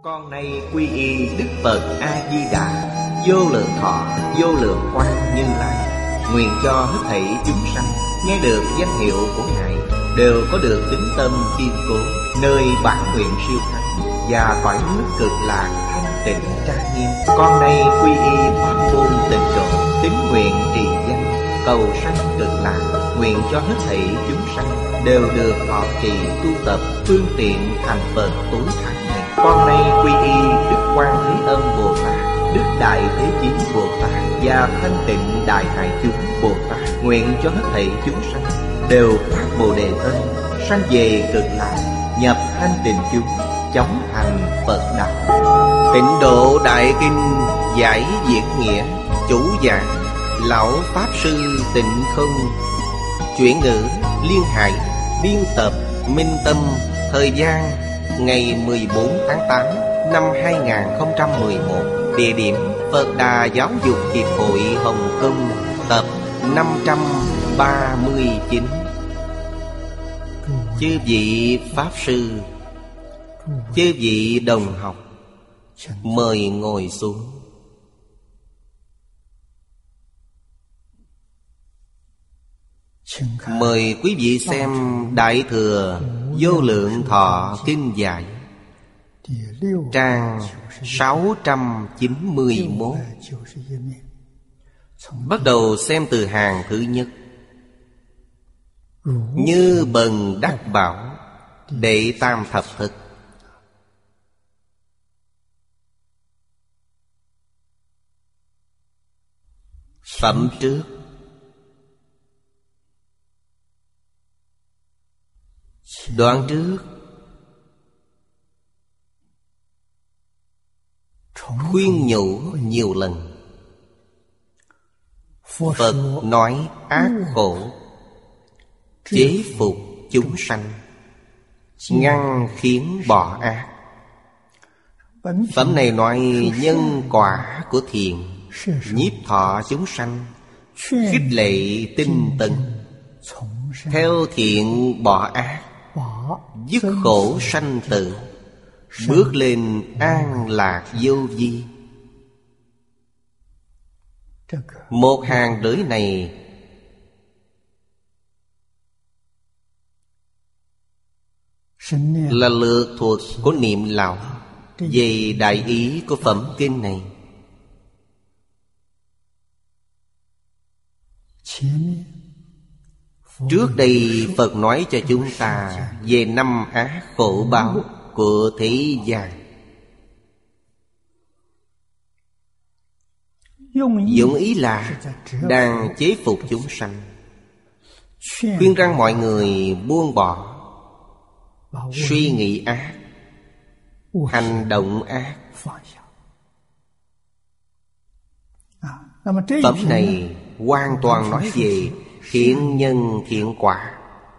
Con nay quy y Đức Phật A Di Đà, vô lượng thọ vô lượng quang Như Lai. Nguyện cho hết thảy chúng sanh nghe được danh hiệu của Ngài đều có được tín tâm kiên cố, nơi bản nguyện siêu thắng và cõi nước cực lạc thanh tịnh trang nghiêm. Con nay quy y pháp môn tịnh độ, tín nguyện trì danh cầu sanh cực lạc. Nguyện cho hết thảy chúng sanh đều được thọ trì tu tập phương tiện thành Phật tối thắng này. Con nay quy y Đức Quan Thế Âm Bồ Tát, Đức Đại Thế Chí Bồ Tát và Thanh Tịnh Đại Hải Chúng Bồ Tát. Nguyện cho hết thảy chúng sanh đều phát Bồ Đề Tâm, sanh về cực lạc, nhập thanh tịnh chúng, chóng thành Phật đạo. Tịnh Độ Đại Kinh giải diễn nghĩa. Chủ giảng Lão Pháp Sư Tịnh Không. Chuyển ngữ Liên Hải. Biên tập Minh Tâm. Thời gian ngày 14 tháng 8 năm 2011. Địa điểm Phật Đà Giáo dục Hiệp hội Hồng Kông. Tập 539. Chư vị Pháp Sư, chư vị đồng học, mời ngồi xuống. Mời quý vị xem Đại Thừa Vô Lượng Thọ Kinh Giải, trang 691. Bắt đầu xem từ hàng thứ nhất. Như Bần Đắc Bảo, Đệ Tam Thập Thức. Phẩm trước. Đoạn trước khuyên nhủ nhiều lần. Phật nói ác khổ, chế phục chúng sanh, ngăn khiến bỏ ác. Phẩm này nói nhân quả của thiện, nhiếp thọ chúng sanh, khích lệ tinh tấn, theo thiện bỏ ác, dứt khổ sanh tử, bước lên an lạc vô vi. Một hàng rưỡi này là lược thuộc của Niệm Lão về đại ý của phẩm kinh này. Trước đây Phật nói cho chúng ta về năm ác khổ báo của thế gian. Dụng ý là đang chế phục chúng sanh, khuyên rằng mọi người buông bỏ suy nghĩ ác, hành động ác. Phẩm này hoàn toàn nói về thiện nhân thiện quả.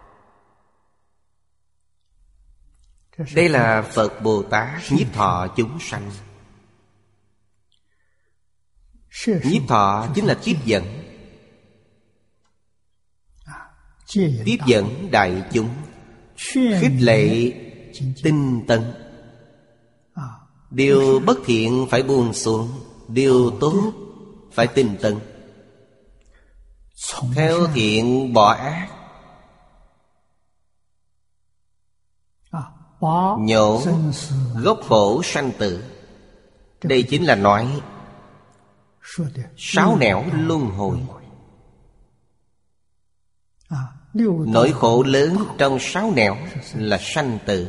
Đây là Phật Bồ Tát nhiếp thọ chúng sanh. Nhiếp thọ chính là tiếp dẫn. Tiếp dẫn đại chúng, khích lệ tinh tấn. Điều bất thiện phải buông xuống, điều tốt phải tinh tấn, theo thiện bỏ ác, nhổ gốc khổ sanh tử. Đây chính là nói sáu nẻo luân hồi. Nỗi khổ lớn trong sáu nẻo là sanh tử.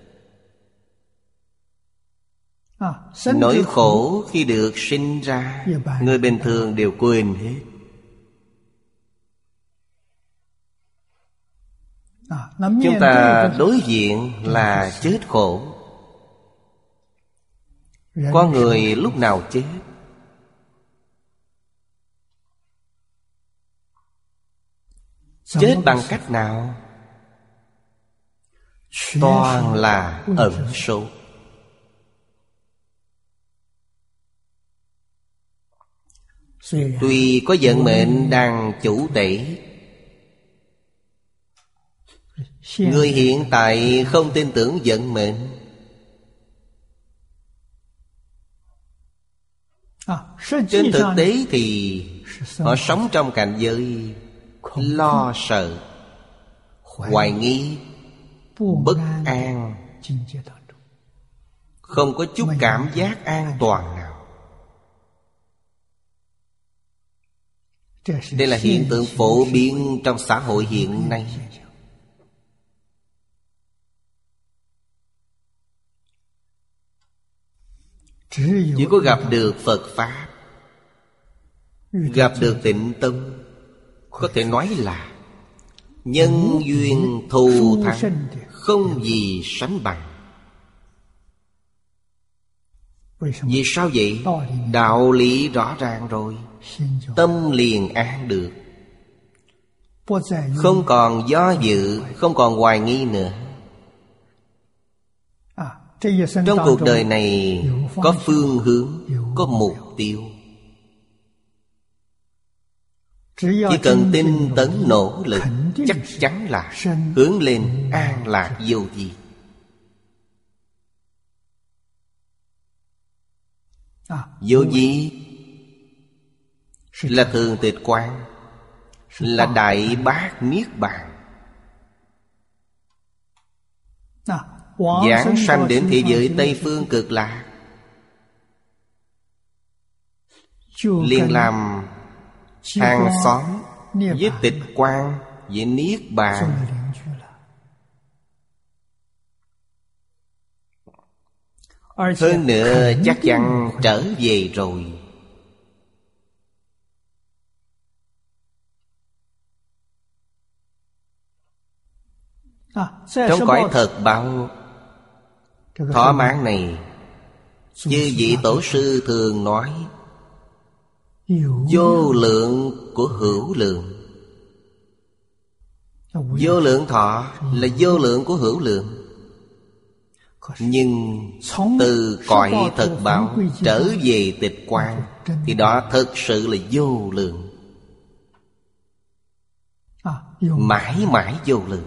Nỗi khổ khi được sinh ra, người bình thường đều quên hết. Chúng ta đối diện là chết khổ. Con người lúc nào chết? Chết bằng cách nào? Toàn là ẩn số. Tuy có vận mệnh đang chủ tể, người hiện tại không tin tưởng vận mệnh, Trên thực tế thì họ sống trong cảnh giới lo sợ, hoài nghi, bất an, không có chút cảm giác an toàn nào. Đây là hiện tượng phổ biến trong xã hội hiện nay. Chỉ có gặp được Phật Pháp, gặp được Tịnh Tông, có thể nói là nhân duyên thù thắng, không gì sánh bằng. Vì sao vậy? Đạo lý rõ ràng rồi, tâm liền an được, không còn do dự, không còn hoài nghi nữa. Trong cuộc đời này có phương hướng, có mục tiêu. Chỉ cần tinh tấn nỗ lực, chắc chắn là hướng lên an lạc vô vi. Vô vi là thường tịch quang, là đại bát niết bàn. Giảng sanh đến thế giới Tây Phương Cực Lạc, liền làm hàng xóm với tịch quang, với niết bàn. Hơn nữa chắc chắn trở về rồi. Trong cõi thật báo thỏa mãn này, chư vị tổ sư thường nói vô lượng của hữu lượng. Vô lượng thọ là vô lượng của hữu lượng. Nhưng từ cõi thật báo trở về tịch quang thì đó thực sự là vô lượng, mãi mãi vô lượng.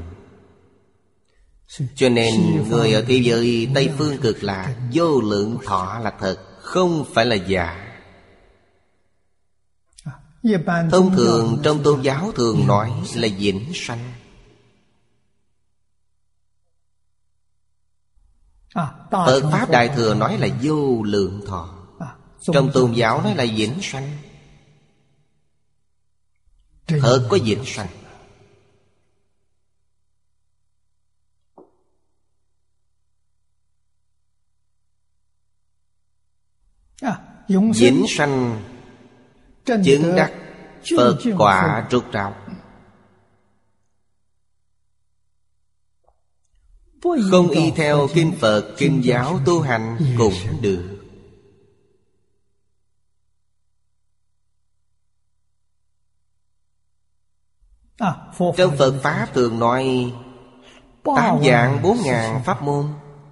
Cho nên người ở thế giới Tây Phương Cực Lạc, vô lượng thọ là thật, không phải là giả. Thông thường trong tôn giáo thường nói là vĩnh sanh. Phật Pháp Đại Thừa nói là vô lượng thọ. Trong tôn giáo nói là vĩnh sanh. Thật có vĩnh sanh. Vĩnh sanh chứng đắc Phật quả rốt ráo. Không y theo kinh Phật, kinh giáo tu hành cũng được. Trong Phật Pháp thường nói 8 vạn 4 ngàn pháp môn.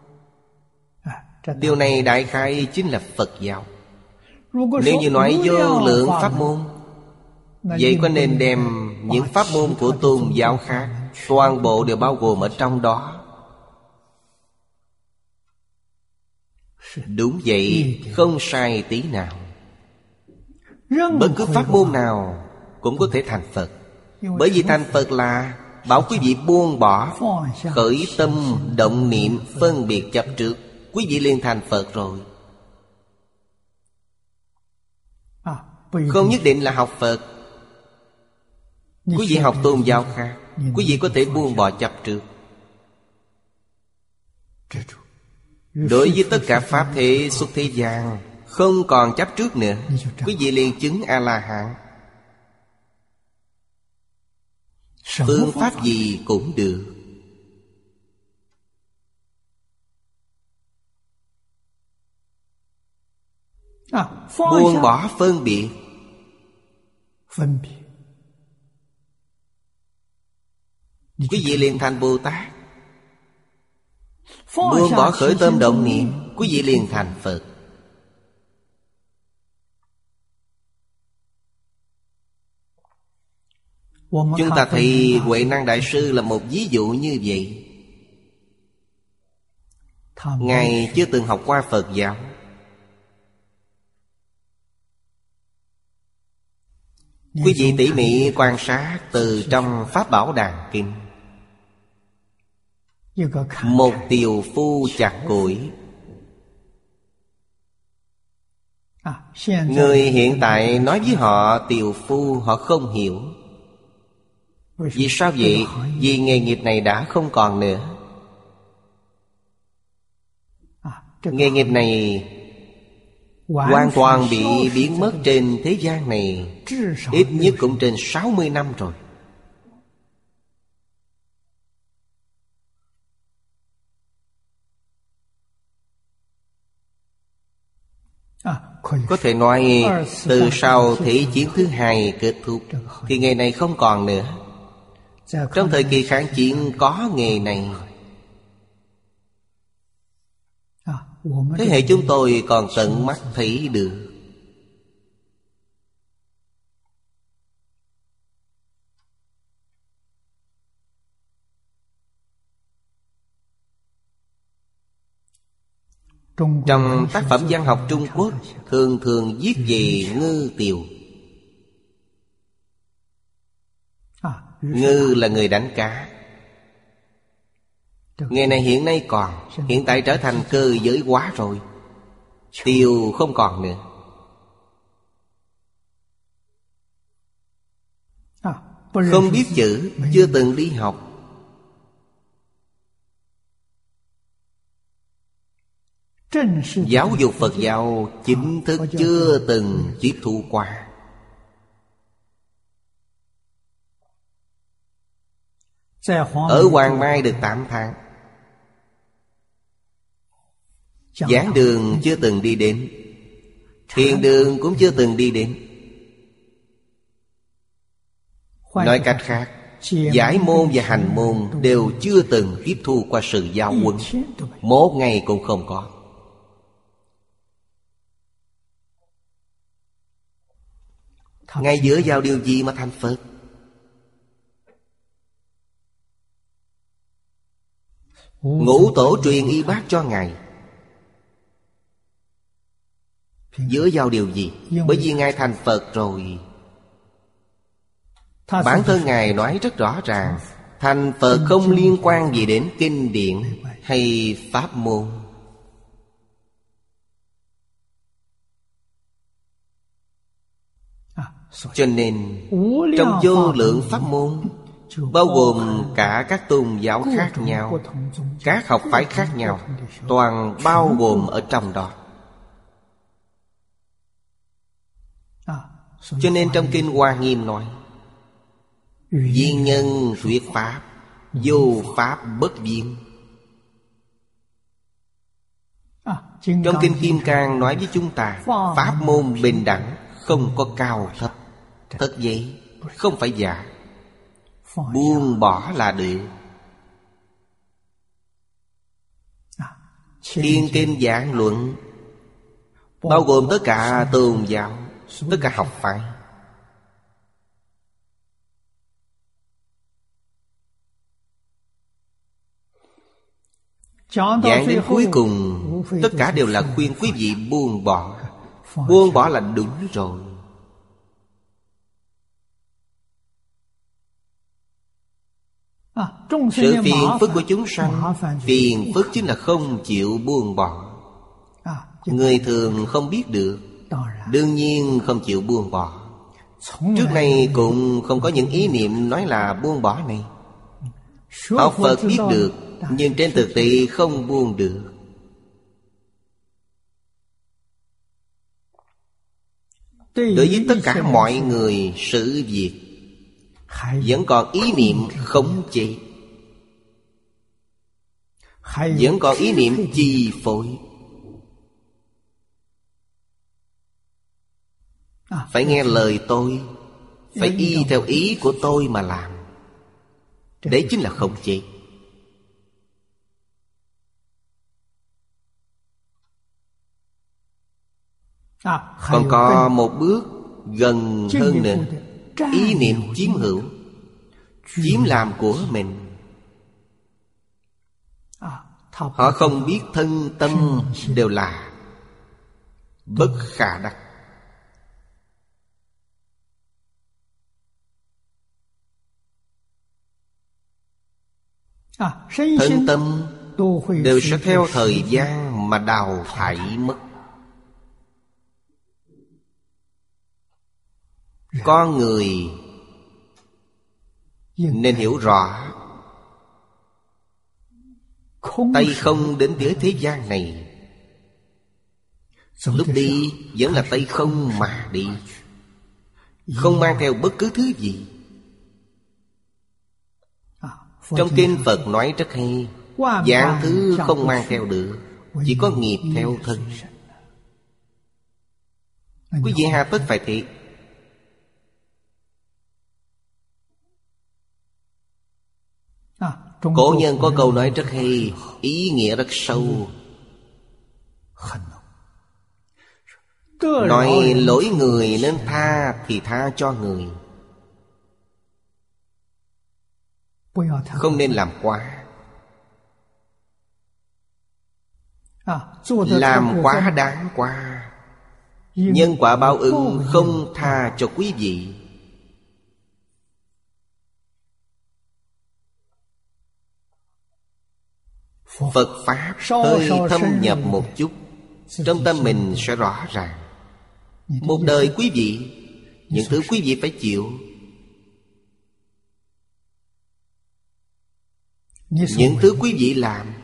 Điều này đại khái chính là Phật giáo. Nếu như nói vô lượng pháp môn, vậy có nên đem những pháp môn của tôn giáo khác toàn bộ đều bao gồm ở trong đó? Đúng vậy, không sai tí nào. Bất cứ pháp môn nào cũng có thể thành Phật. Bởi vì thành Phật là bảo quý vị buông bỏ, khởi tâm động niệm phân biệt chấp trước, quý vị liền thành Phật rồi. Không nhất định là học Phật. Quý vị học tôn giáo khác, quý vị có thể buông bỏ chấp trước. Đối với tất cả pháp thế xuất thế gian, không còn chấp trước nữa, quý vị liền chứng A-la-hán. Phương pháp gì cũng được. Buông bỏ phân biệt. Quý vị liền thành Bồ Tát. Buông bỏ khởi tâm động niệm, quý vị liền thành Phật. Chúng ta thấy Huệ Năng Đại Sư là một ví dụ như vậy. Ngài chưa từng học qua Phật giáo, Quý vị tỉ mỉ quan sát từ trong Pháp Bảo Đàn Kinh. Một tiều phu chặt củi. Người hiện tại nói với họ tiều phu, họ không hiểu. Vì sao vậy? Vì nghề nghiệp này đã không còn nữa. Nghề nghiệp này hoàn toàn bị biến mất trên thế gian này, ít nhất cũng trên 60 năm rồi. Có thể nói từ sau Thế chiến thứ hai kết thúc thì nghề này không còn nữa. Trong thời kỳ kháng chiến có nghề này. Thế hệ chúng tôi còn tận mắt thấy được. Trong tác phẩm văn học Trung Quốc thường thường viết về ngư tiều. Ngư là người đánh cá. Nghề này hiện nay còn, hiện tại trở thành cơ giới hóa rồi. Tiều không còn nữa. Không biết chữ, chưa từng đi học. Giáo dục Phật giáo chính thức chưa từng tiếp thu qua. Ở Hoàng Mai được 8 tháng. Giảng đường chưa từng đi đến, thiền đường cũng chưa từng đi đến. Nói cách khác, giải môn và hành môn đều chưa từng tiếp thu qua sự giáo huấn. Một ngày cũng không có. Ngay giữa vào điều gì mà thành Phật? Ngũ tổ truyền y bát cho Ngài. Giữa vào điều gì? Bởi vì Ngài thành Phật rồi. Bản thân Ngài nói rất rõ ràng, thành Phật không liên quan gì đến kinh điển hay pháp môn. Cho nên trong vô lượng pháp môn, bao gồm cả các tôn giáo khác nhau, các học phái khác nhau, toàn bao gồm ở trong đó. Cho nên trong Kinh Hoa Nghiêm nói, viên nhân thuyết pháp, vô pháp bất viên. Trong Kinh Kim Cang nói với chúng ta, pháp môn bình đẳng, không có cao thấp. Thật vậy, không phải giả. Buông bỏ là được. Thiên Kinh giảng luận bao gồm tất cả tôn giáo, tất cả học phái. Giảng đến cuối cùng, tất cả đều là khuyên quý vị buông bỏ. Buông bỏ là đúng rồi. Sự phiền phức của chúng sanh, phiền phức chính là không chịu buông bỏ. Người thường không biết được, đương nhiên không chịu buông bỏ. Trước này cũng không có những ý niệm nói là buông bỏ này. Học Phật biết được, nhưng trên thực tế không buông được. Đối với tất cả mọi người, sự việc vẫn còn ý niệm khống chế, vẫn còn ý niệm chi phối. Phải nghe lời tôi, phải y theo ý của tôi mà làm. Đấy chính là khống chế. Còn có một bước gần hơn nữa, ý niệm chiếm hữu, chiếm làm của mình. Họ không biết thân tâm đều là bất khả đắc. thân tâm đều sẽ theo thời gian mà đào thải mất. Con người nên hiểu rõ, tay không đến với thế gian này, lúc đi vẫn là tay không mà đi, không mang theo bất cứ thứ gì. Trong kinh Phật nói rất hay, vạn thứ không mang theo được, chỉ có nghiệp theo thân. Quý vị hà tất phải thiệt. Cổ nhân có câu nói rất hay, ý nghĩa rất sâu. Nói lỗi người nên tha thì tha cho người, không nên làm quá. Làm quá đáng quá, nhân quả báo ứng không tha cho quý vị. Phật Pháp hơi thâm nhập một chút, trong tâm mình sẽ rõ ràng. Một đời quý vị, những thứ quý vị phải chịu, những thứ quý vị làm,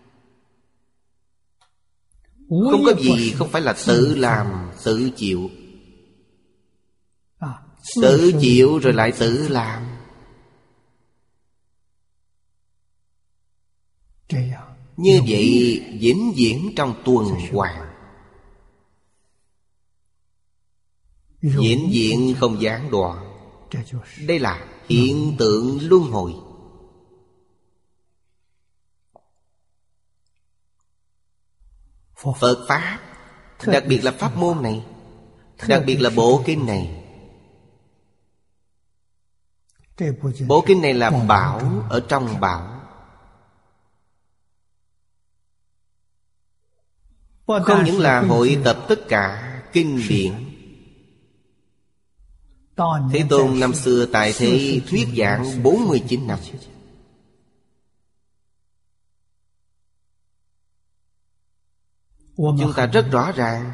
không có gì không phải là tự làm, tự chịu. Tự chịu rồi lại tự làm. Như vậy vĩnh viễn trong tuần hoàn, vĩnh viễn không gián đoạn. Đây là hiện tượng luân hồi. Phật Pháp, đặc biệt là pháp môn này, đặc biệt là bộ kinh này. Bộ kinh này là bảo ở trong bảo. Không những là hội tập tất cả kinh điển. Thế Tôn năm xưa tại thế thuyết giảng 49 năm. Chúng ta rất rõ ràng.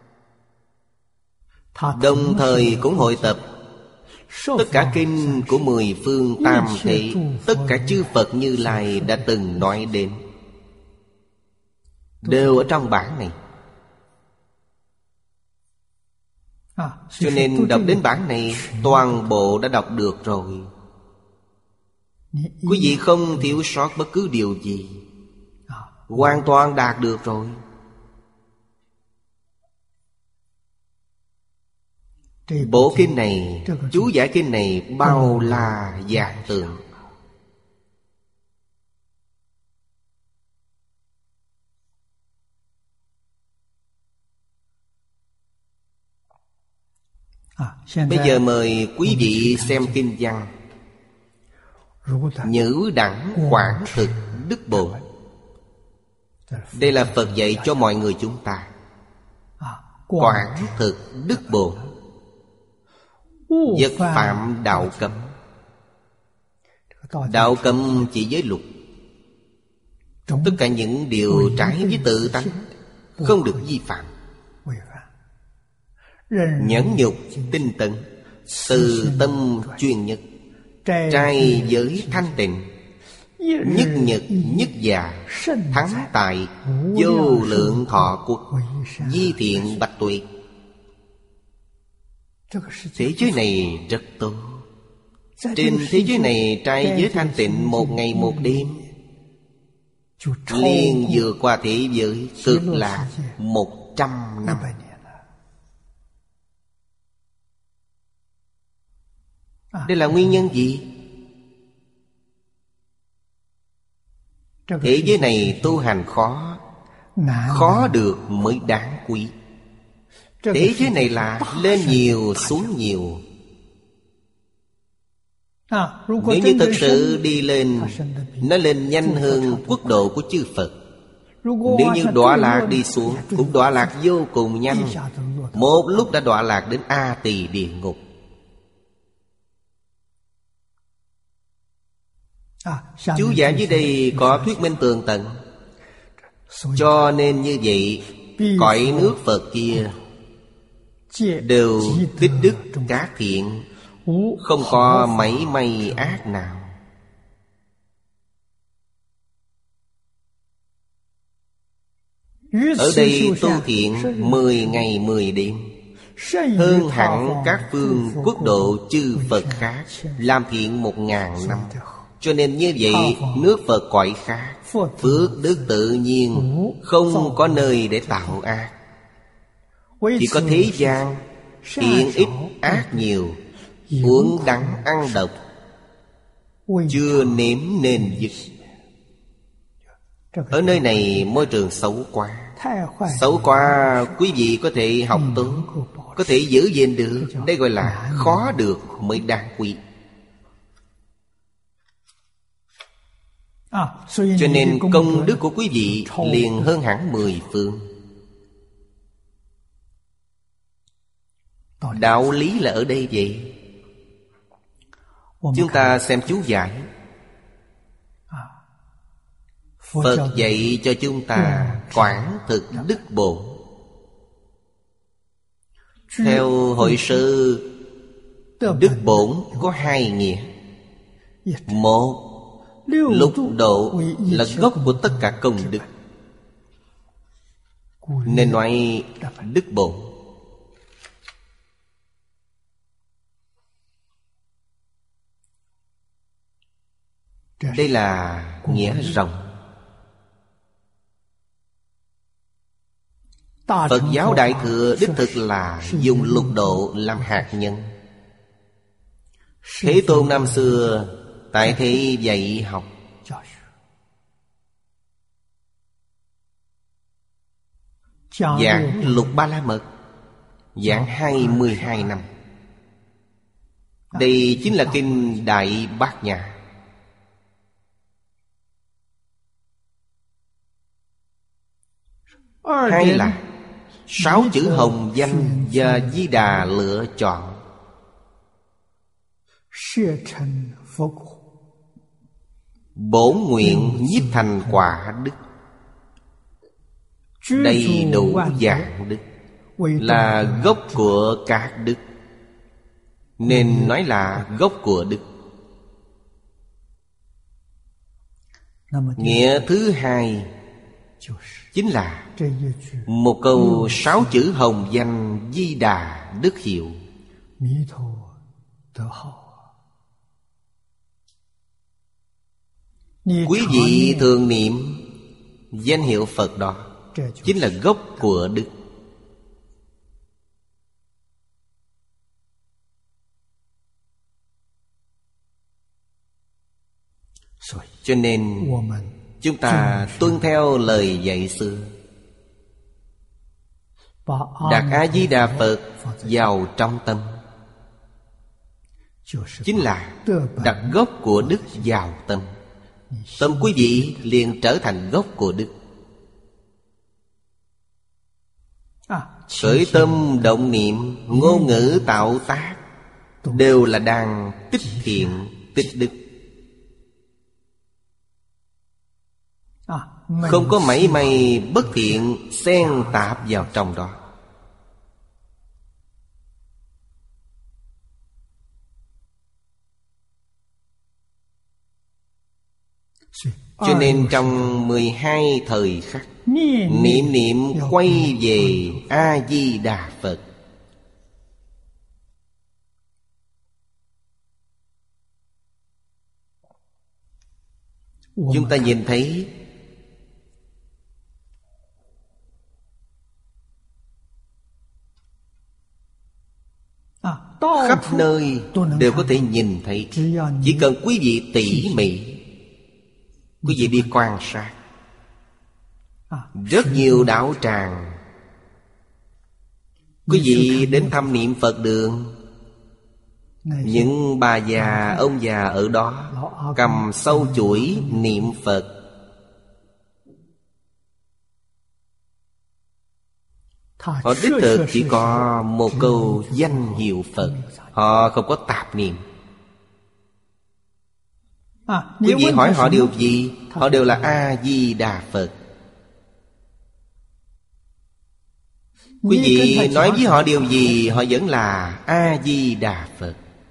Đồng thời cũng hội tập tất cả kinh của 10 phương tam thế, tất cả chư Phật Như Lai đã từng nói đến, đều ở trong bản này. Cho nên đọc đến bản này, toàn bộ đã đọc được rồi. Quý vị không thiếu sót bất cứ điều gì, hoàn toàn đạt được rồi. Bộ kinh này, chú giải kinh này bao la vạn tượng. Bây giờ mời quý vị xem kinh văn. Nhữ đẳng quảng thực đức bổn. Đây là Phật dạy cho mọi người chúng ta. Quảng thực đức bổn, vật phạm đạo cấm. Đạo cấm chỉ giới luật, tất cả những điều trái với tự tánh không được vi phạm. Nhẫn nhục tinh tấn, từ tâm chuyên nhất, trai giới thanh tịnh, nhất nhật nhất già, thắng tại vô lượng thọ quốc, di thiện bạch tuyệt. Thế giới này rất tốt. Trên thế giới này trai giới thanh tịnh một ngày một đêm, liền vượt qua thế giới cực lạc 100 năm. Đây là nguyên nhân gì? Thế giới này tu hành khó, khó được mới đáng quý. Thế giới này là lên nhiều xuống nhiều. Nếu như thực sự đi lên, nó lên nhanh hơn quốc độ của chư Phật. Nếu như đọa lạc đi xuống, cũng đọa lạc vô cùng nhanh. Một lúc đã đọa lạc đến A Tỳ địa ngục. Chú giải dưới đây có thuyết minh tường tận. Cho nên như vậy, cõi nước Phật kia đều tích đức các thiện, không có mảy may ác nào. Ở đây tu thiện 10 ngày 10 đêm, hơn hẳn các phương quốc độ chư Phật khác làm thiện 1000 năm. Cho nên như vậy, nước Phật cõi khác, phước đức tự nhiên, không có nơi để tạo ác. Chỉ có thế gian, thiện ít ác nhiều, uống đắng ăn độc, chưa nếm nên dứt. Ở nơi này môi trường xấu quá. Xấu quá, quý vị có thể học tốt, có thể giữ gìn được. Đây gọi là khó được mới đáng quý. Cho nên công đức của quý vị liền hơn hẳn 10 phương. Đạo lý là ở đây vậy. Chúng ta xem chú giải. Phật dạy cho chúng ta quảng thực đức bổn. Theo hội sư, đức bổn có 2 nghĩa. Một, lục độ là gốc của tất cả công đức, nên nói đức bổn. Đây là nghĩa rộng. Phật giáo Đại Thừa đích thực là dùng lục độ làm hạt nhân. Thế Tôn năm xưa tại thế dạy học, giảng Lục Ba La Mật, giảng 22 năm. Đây chính là kinh Đại Bát Nhã. Hay là 6 chữ hồng danh do Di Đà lựa chọn. Bổn nguyện nhiếp thành quả đức, đầy đủ dạng đức, là gốc của các đức, nên nói là gốc của đức. Nghĩa thứ hai chính là một câu 6 chữ hồng danh Di Đà đức hiệu. Quý vị thường niệm danh hiệu Phật đó, chính là gốc của đức. Cho nên chúng ta tuân theo lời dạy xưa, đặt A-di-đà Phật vào trong tâm, chính là đặt gốc của đức vào tâm. Tâm quý vị liền trở thành gốc của đức. Khởi tâm động niệm, ngôn ngữ tạo tác đều là đang tích thiện, tích đức. Không có mảy may bất thiện xen tạp vào trong đó. Cho nên trong 12 thời khắc, niệm niệm quay về A-di-đà Phật. Chúng ta nhìn thấy khắp nơi đều có thể nhìn thấy. Chỉ cần quý vị tỉ mỉ, quý vị đi quan sát, rất nhiều đạo tràng, quý vị đến thăm niệm Phật đường, những bà già, ông già ở đó cầm sâu chuỗi niệm Phật. Họ đích thực chỉ có một câu danh hiệu Phật, họ không có tạp niệm. Quý vị hỏi họ điều gì? Họ đều là A-di-đà Phật. Quý vị nói với họ điều gì, họ vẫn là A-di-đà Phật.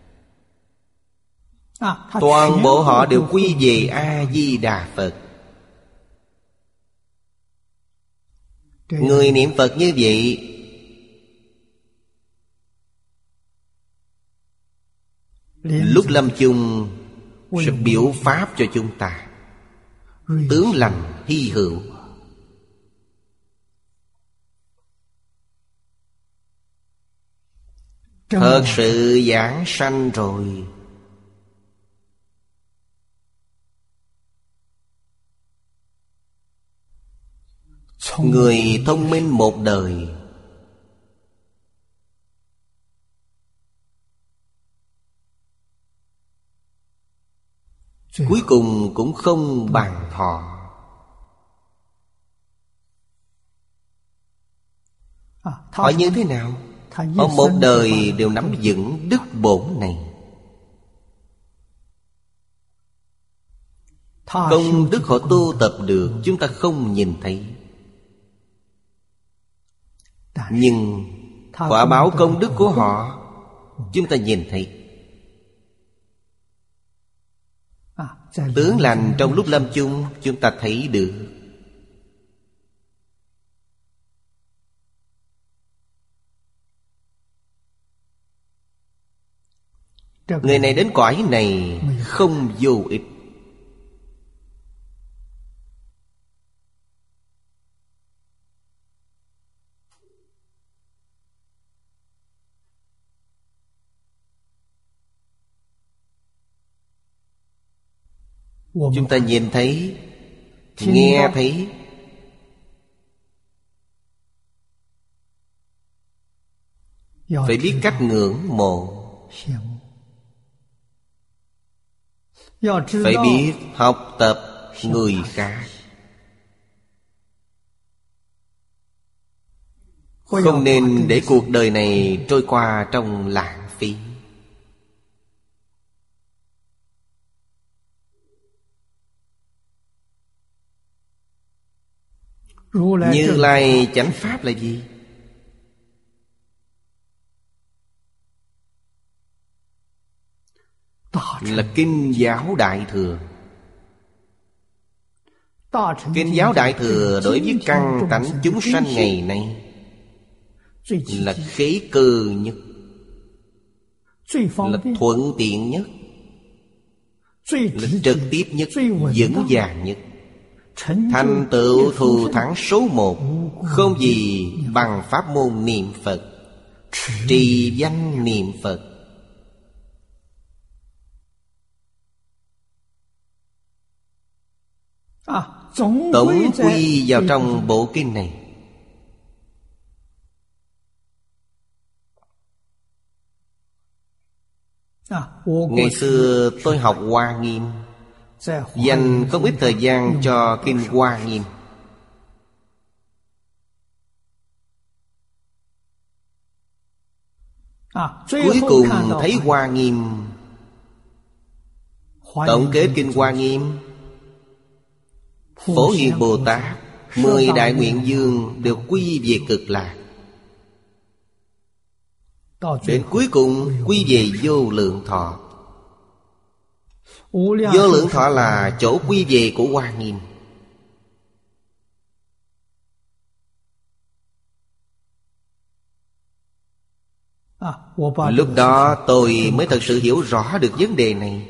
Toàn bộ họ đều quy về A-di-đà Phật. Người niệm Phật như vậy, lúc lâm chung sẽ biểu pháp cho chúng ta. Tướng lành hy hữu. Thật sự giảng sanh rồi. Người thông minh một đời, cuối cùng cũng không bằng họ. Họ như thế nào? Họ một đời đều nắm vững đức bổn này. Công đức họ tu tập được chúng ta không nhìn thấy, nhưng quả báo công đức của họ chúng ta nhìn thấy. Tướng lành trong lúc lâm chung chúng ta thấy được. Người này đến cõi này không vô ích. Chúng ta nhìn thấy, nghe thấy, phải biết cách ngưỡng mộ, phải biết học tập người khác. Không nên để cuộc đời này trôi qua trong lãng phí. Như Lai chánh pháp là gì? Là Kinh Giáo Đại Thừa. Kinh Giáo Đại Thừa đối với căn tánh chúng sanh ngày nay là khế cơ nhất, là thuận tiện nhất, là trực tiếp nhất, vững vàng nhất. Thành tựu thù thắng số một, không gì bằng pháp môn niệm Phật, trì danh niệm Phật. Tổng quy vào trong bộ kinh này. Ngày xưa tôi học Hoa Nghiêm, dành không ít thời gian cho Kinh Hoa Nghiêm. Cuối cùng thấy Hoa Nghiêm, tổng kết Kinh Hoa Nghiêm, Phổ Hiền Bồ Tát, 10 Đại Nguyện Dương đều quy về Cực Lạc. Đến cuối cùng quy về Vô Lượng Thọ. Vô Lượng Thọ là chỗ quy về của Hoa Nghiêm. Lúc đó tôi mới thật sự hiểu rõ được vấn đề này.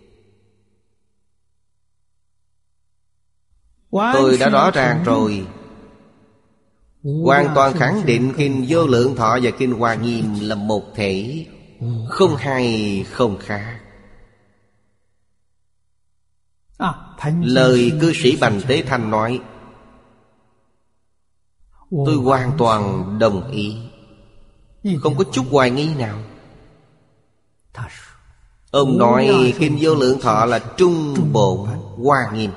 Tôi đã rõ ràng rồi, hoàn toàn khẳng định Kinh Vô Lượng Thọ và Kinh Hoa Nghiêm là một thể, không hai không khác. Lời cư sĩ Bành Tế Thanh nói, tôi hoàn toàn đồng ý, không có chút hoài nghi nào. Ông nói Kinh Vô Lượng Thọ là trung bổn Hoa Nghiêm.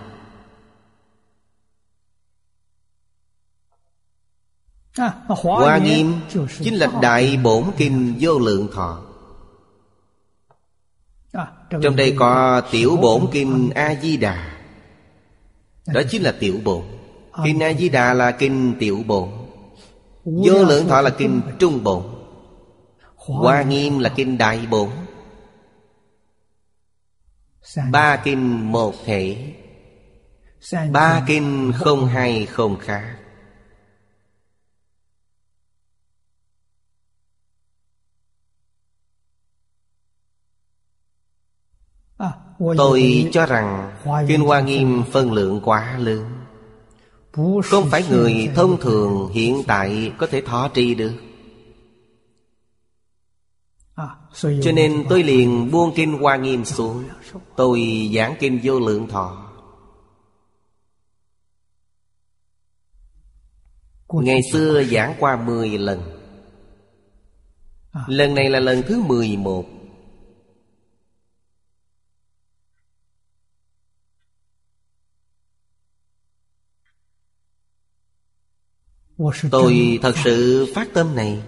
Hoa Nghiêm chính là đại bổn Kinh Vô Lượng Thọ. Trong đây có tiểu bổn kinh A-di-đà. Đó chính là tiểu bổn. Kinh A-di-đà là kinh tiểu bổn. Vô lượng thọ là kinh trung bổn. Hoa Nghiêm là kinh đại bổn. Ba kinh một thể. Ba kinh không hay không khác. Tôi cho rằng kinh Hoa Nghiêm phân lượng quá lớn, không phải người thông thường hiện tại có thể thọ trì được. Cho nên tôi liền buông kinh Hoa Nghiêm xuống, tôi giảng kinh Vô Lượng Thọ. Ngày xưa giảng qua 10 lần. Lần này là lần thứ 11. Tôi thật sự phát tâm này.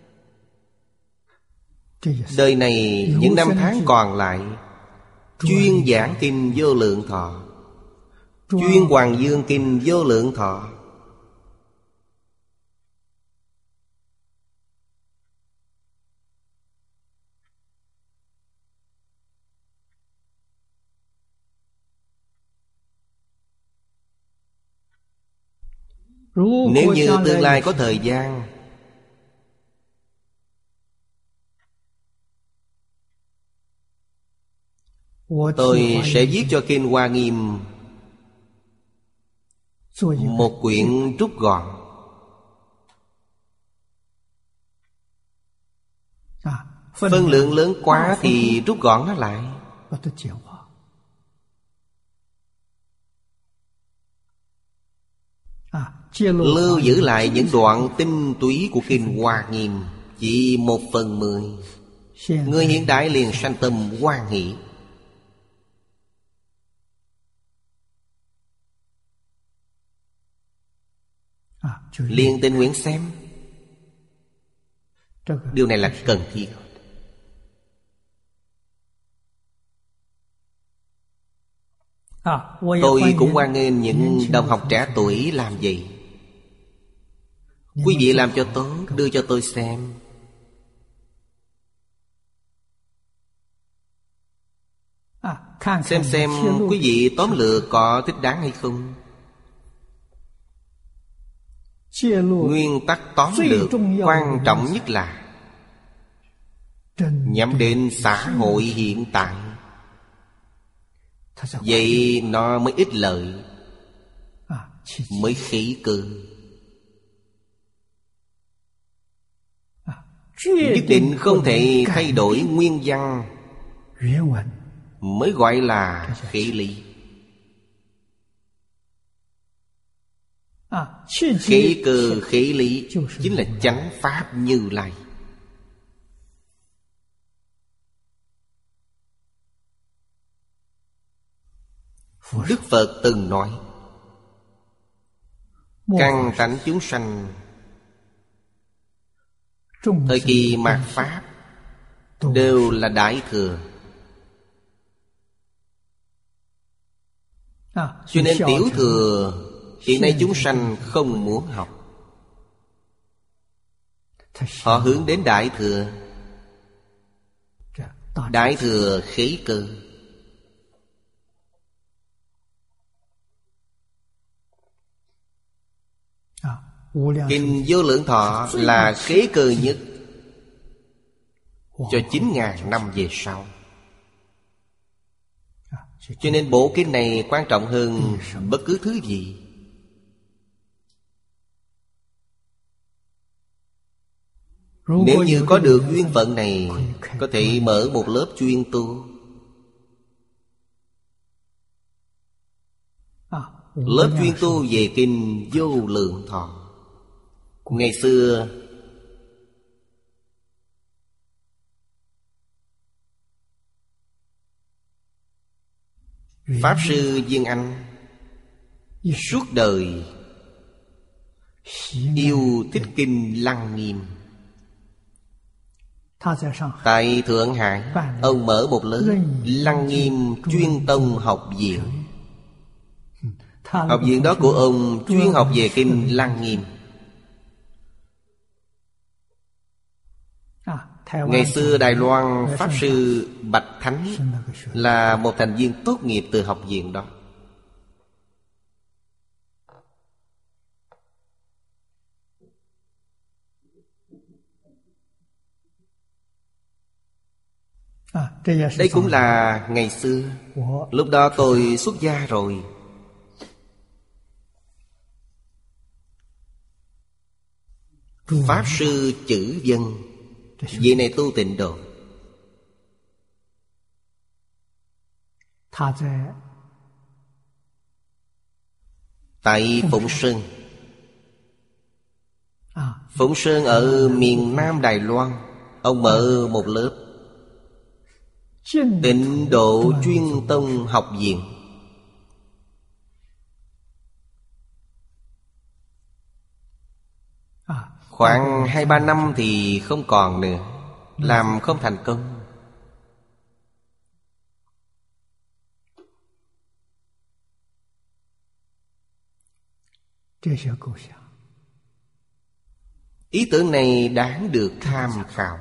Đời này những năm tháng còn lại chuyên giảng kinh Vô Lượng Thọ, chuyên Hoàng Dương kinh Vô Lượng Thọ. Nếu như tương lai có thời gian, tôi sẽ viết cho kinh Hoa Nghiêm một quyển rút gọn. Phân lượng lớn quá thì rút gọn nó lại. Lưu giữ lại những đoạn tinh túy của kinh Hoa Nghiêm chỉ 1/10. Người hiện đại liền sanh tâm hoan hỷ. Liền tình nguyện xem. Điều này là cần thiết. Tôi cũng hoan nghênh những đồng học trẻ tuổi làm vậy. Quý vị làm cho tốt, đưa cho tôi xem. Xem quý vị tóm lược có thích đáng hay không. Nguyên tắc tóm lược quan trọng nhất là nhắm đến xã hội hiện tại. Vậy nó mới ích lợi, mới khí cơ. Nhất định không thể thay đổi nguyên văn mới gọi là khí lý. Khí cơ khí lý chính là chánh pháp Như Lai. Đức Phật từng nói, căn tánh chúng sanh thời kỳ mạt Pháp đều là Đại Thừa. Cho nên Tiểu Thừa hiện nay chúng sanh không muốn học. Họ hướng đến Đại Thừa. Đại Thừa khí cơ. Kinh Vô Lượng Thọ là khí cơ nhất cho 9.000 năm về sau. Cho nên bộ kinh này quan trọng hơn bất cứ thứ gì. Nếu như có được duyên phận này, có thể mở một lớp chuyên tu. Lớp chuyên tu về kinh Vô Lượng Thọ. Ngày xưa Pháp Sư Viên Anh suốt đời yêu thích kinh Lăng Nghiêm. Tại Thượng Hải, ông mở một lớp Lăng Nghiêm Chuyên Tông Học Viện. Học viện đó của ông chuyên học về kinh Lăng Nghiêm. Ngày xưa Đài Loan Pháp Sư Bạch Thánh là một thành viên tốt nghiệp từ học viện đó. Đây cũng là ngày xưa. Lúc đó tôi xuất gia rồi. Pháp Sư Chữ Dân, vị này tu Tịnh Độ. Tại Phụng Sơn. Phụng Sơn ở miền Nam Đài Loan. Ông mở một lớp Tịnh Độ Chuyên Tông Học Viện. Khoảng 2-3 năm thì không còn nữa, làm không thành công. Ý tưởng này đáng được tham khảo.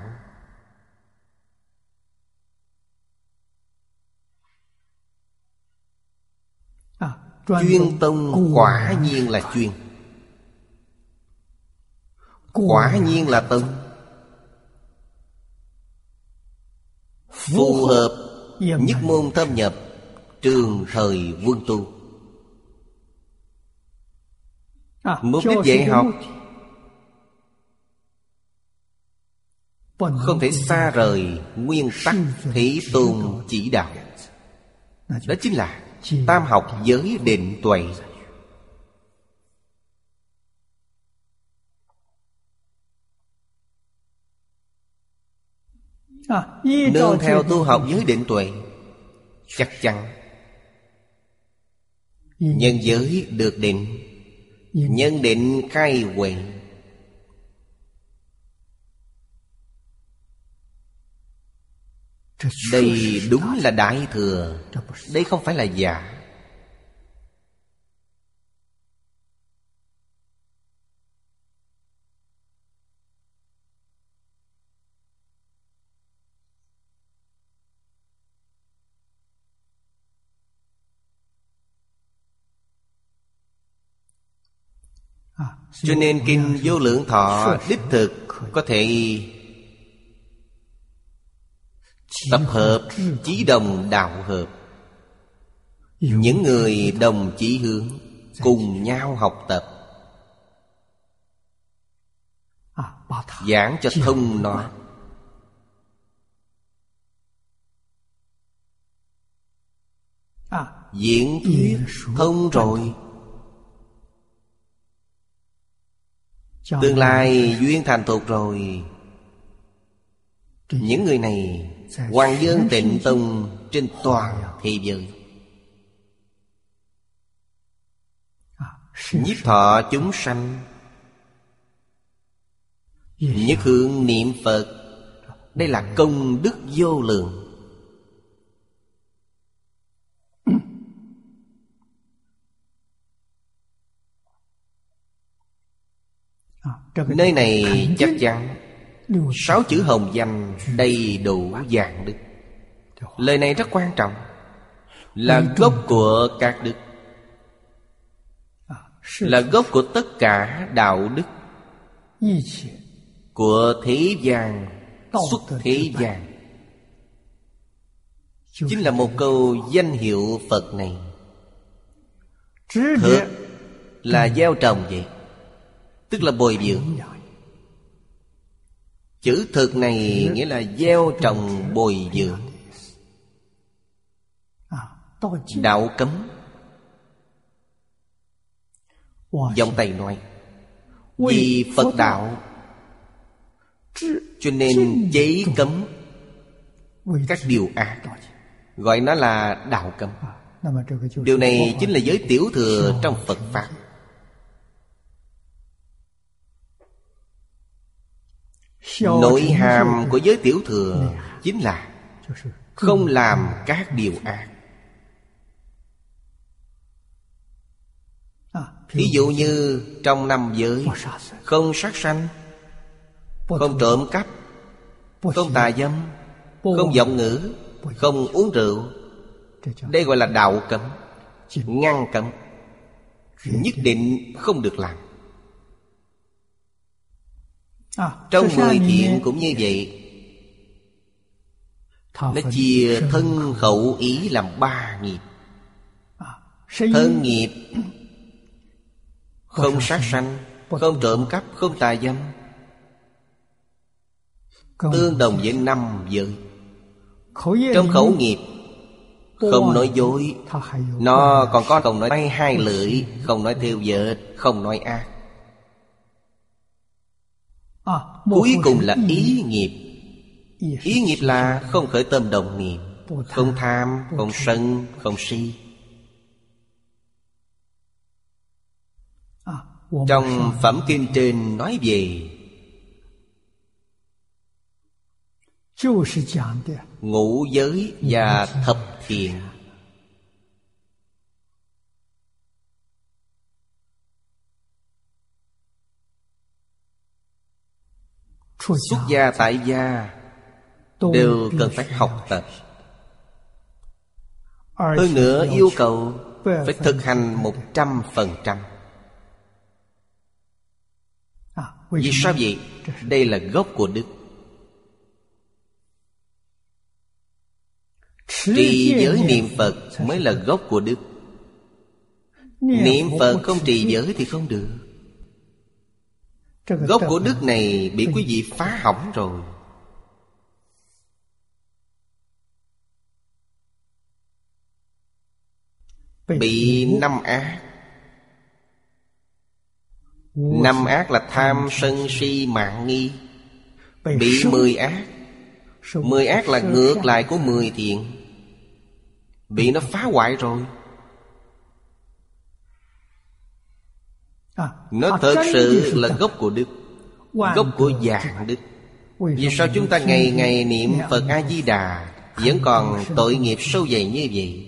Chuyên tông quả nhiên là chuyên, quả nhiên là tông, phù hợp nhất môn thâm nhập, trường thời quân tu. Mục đích dạy học không thể xa rời nguyên tắc Thế Tôn chỉ đạo. Đó chính là tam học giới định tuệ. Nương theo tu học giới định tuệ, chắc chắn nhân giới được định, nhân định khai huệ. Đây đúng là đại thừa. Đây không phải là giả. Cho nên kinh Vô Lượng Thọ đích thực có thể tập hợp chí đồng đạo hợp, những người đồng chí hướng cùng nhau học tập, giảng cho thông nó. Diễn thuyết thông rồi, tương lai duyên thành thục rồi, những người này Hoàng Dân Tịnh Tông trên toàn thế giới, nhiếp thọ chúng sanh, nhất hướng niệm Phật. Đây là công đức vô lượng. Nơi này chắc chắn 6 chữ hồng danh đầy đủ dạng đức. Lời này rất quan trọng, là gốc của các đức, là gốc của tất cả đạo đức, của thế gian, xuất thế gian. Chính là một câu danh hiệu Phật này. Thực là gieo trồng vậy, tức là bồi dưỡng. Chữ thực này nghĩa là gieo trồng bồi dưỡng. Đạo cấm, dòng Tây nói vì Phật đạo, cho nên chế cấm các điều ác, gọi nó là đạo cấm. Điều này chính là giới tiểu thừa trong Phật Pháp. Nội hàm của giới tiểu thừa chính là không làm các điều ác. Ví dụ như trong 5 giới: không sát sanh, không trộm cắp, không tà dâm, không vọng ngữ, không uống rượu. Đây gọi là đạo cấm, ngăn cấm, nhất định không được làm. Trong 10 thiện cũng như vậy. Nó chia thân khẩu ý làm 3 nghiệp. Thân nghiệp: không sát sanh, không trộm cắp, không tà dâm, tương đồng với 5 giới. Trong khẩu nghiệp: không nói dối. Nó còn có không nói 2 lưỡi, không nói thêu dệt, không nói ác. Cuối cùng là ý nghiệp. Ý nghiệp là không khởi tâm động niệm, không tham, không sân, không si. Trong phẩm kinh trên nói về ngũ giới và thập thiện. Xuất gia tại gia đều cần phải học tập. Hơn nữa yêu cầu phải thực hành 100%. Vì sao vậy? Đây là gốc của đức. Trì giới niệm Phật mới là gốc của đức. Niệm Phật không trì giới thì không được. Gốc của đức này bị quý vị phá hỏng rồi. Bị 5 ác. 5 ác là tham, sân, si, mạn, nghi. Bị 10 ác. 10 ác là ngược lại của 10 thiện. Bị nó phá hoại rồi. Nó thật sự là gốc của đức, gốc của vạn đức. Vì sao chúng ta ngày ngày niệm Phật A-di-đà vẫn còn tội nghiệp sâu dày như vậy?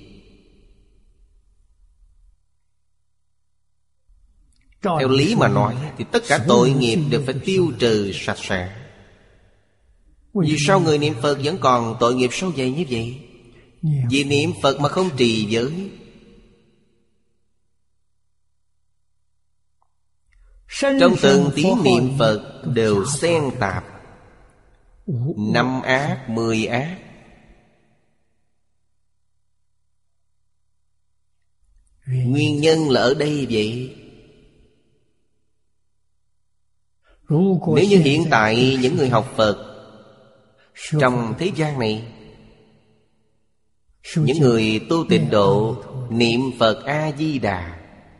Theo lý mà nói thì tất cả tội nghiệp đều phải tiêu trừ sạch sẽ. Vì sao người niệm Phật vẫn còn tội nghiệp sâu dày như vậy? Vì niệm Phật mà không trì giới. Trong từng tiếng niệm Phật đều xen tạp 5 ác, 10 ác. Nguyên nhân là ở đây vậy. Nếu như hiện tại những người học Phật trong thế gian này, những người tu tịnh độ niệm Phật A-di-đà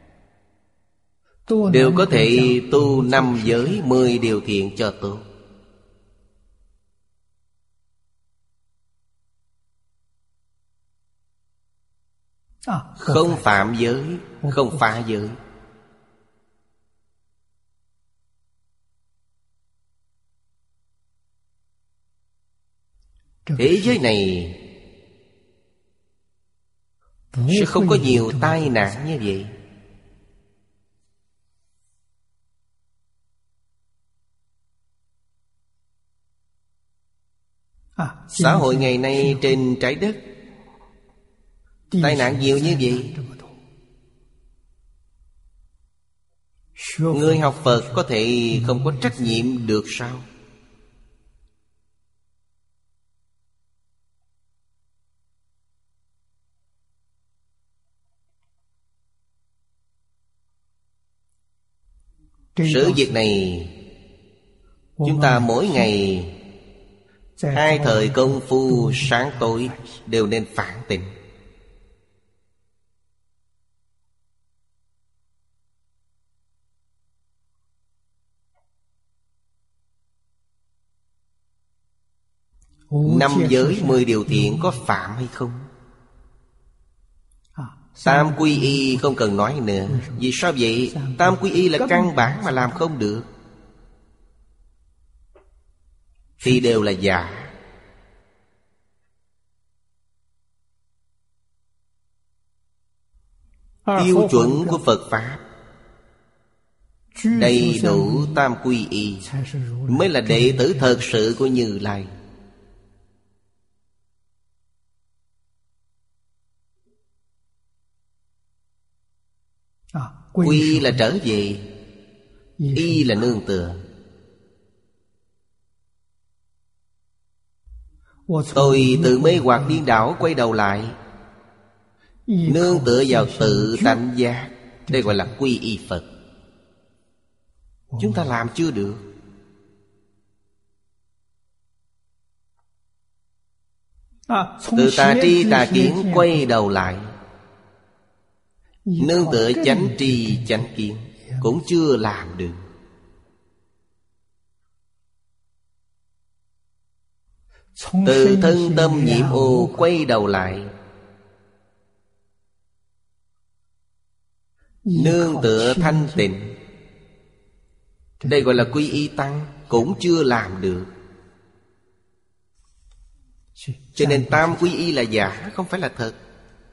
đều có thể tu 5 giới 10 điều thiện cho tốt. Không phạm giới, không phá giới. Thế giới này sẽ không có nhiều tai nạn như vậy. Xã hội ngày nay trên trái đất tai nạn nhiều như vậy. Người học Phật có thể không có trách nhiệm được sao? Sự việc này chúng ta mỗi ngày 2 thời công phu sáng tối đều nên phản tỉnh. Năm giới 10 điều thiện có phạm hay không? Tam quy y không cần nói nữa. Vì sao vậy? Tam quy y là căn bản mà làm không được. thì đều là giả. Tiêu chuẩn của Phật Pháp đầy đủ tam quy y mới là đệ tử thật sự của Như Lai. Quy là trở về, y là nương tựa. Tôi từ mê hoặc điên đảo quay đầu lại, nương tựa vào tự tánh giác. Đây gọi là quy y Phật. Chúng ta làm chưa được. Từ tà tri tà kiến quay đầu lại, nương tựa chánh tri chánh kiến, cũng chưa làm được. Từ thân tâm nhiễm ô quay đầu lại, nương tựa thanh tịnh. Đây gọi là quy y tăng, cũng chưa làm được. Cho nên tam quy y là giả, không phải là thật.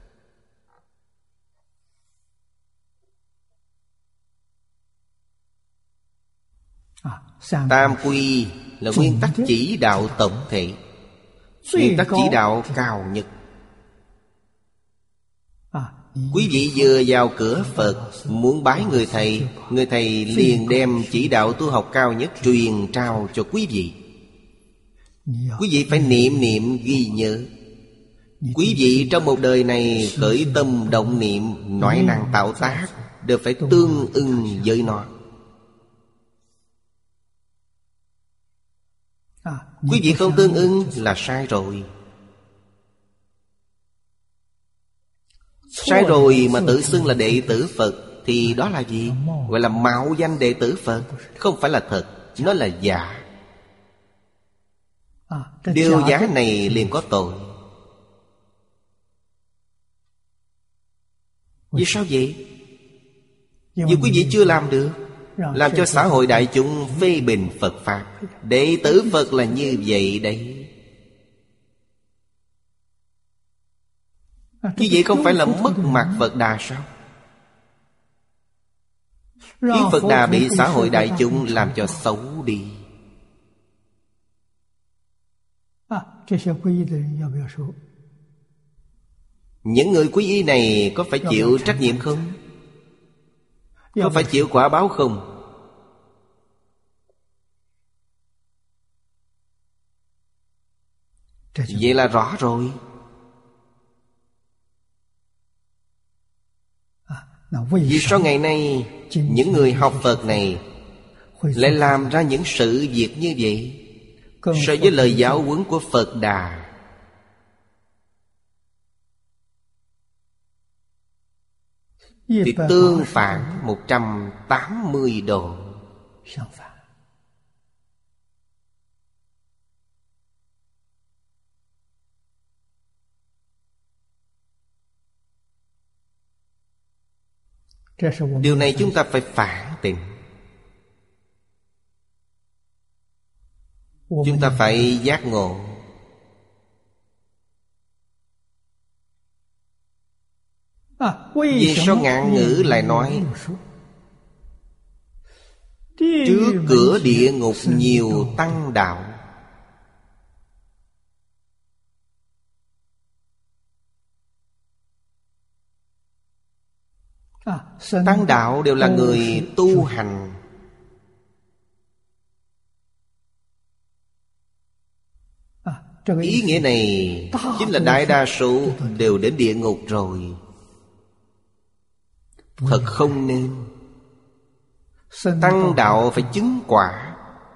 Tam quy là nguyên tắc chỉ đạo tổng thể, nguyên tắc chỉ đạo cao nhất. Quý vị vừa vào cửa Phật, muốn bái người thầy liền đem chỉ đạo tu học cao nhất truyền trao cho quý vị. Quý vị phải niệm ghi nhớ. Quý vị trong một đời này khởi tâm động niệm, nói năng tạo tác đều phải tương ưng với nó. Quý vị không tương ưng là sai rồi. Sai rồi mà tự xưng là đệ tử Phật thì đó là gì? Gọi là mạo danh đệ tử Phật. Không phải là thật, nó là giả. Điều giả này liền có tội. Vì sao vậy? Vì quý vị chưa làm được, làm cho xã hội đại chúng phê bình Phật Pháp. Đệ tử Phật là như vậy đấy. Như vậy không phải là mất mặt Phật Đà sao? Khiến Phật Đà bị xã hội đại chúng làm cho xấu đi. Những người quy y này có phải chịu trách nhiệm không? Có phải chịu quả báo không? Vậy là rõ rồi. Vì sao ngày nay những người học Phật này lại làm ra những sự việc như vậy? So với lời giáo huấn của Phật Đà thì tương phản 180 độ. Điều này chúng ta phải phản tỉnh. Chúng ta phải giác ngộ. Vì sao Ngạn Ngữ lại nói trước cửa địa ngục nhiều tăng đạo? Tăng đạo đều là người tu hành. Ý nghĩa này chính là đại đa số đều đến địa ngục rồi. Thật không nên. Tăng đạo phải chứng quả.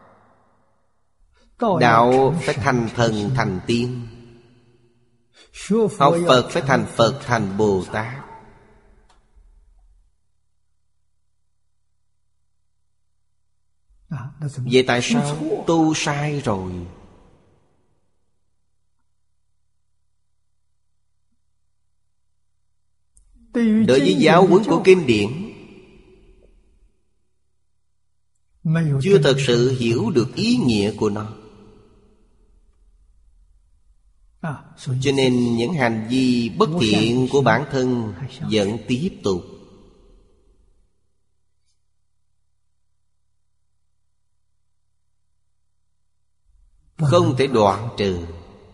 Đạo phải thành thần thành tiên. Học Phật phải thành Phật thành Bồ Tát. Vậy tại sao tu sai rồi? Đối với giáo huấn của kinh điển chưa thật sự hiểu được ý nghĩa của nó. Cho nên những hành vi bất thiện của bản thân vẫn tiếp tục. Không thể đoạn trừ,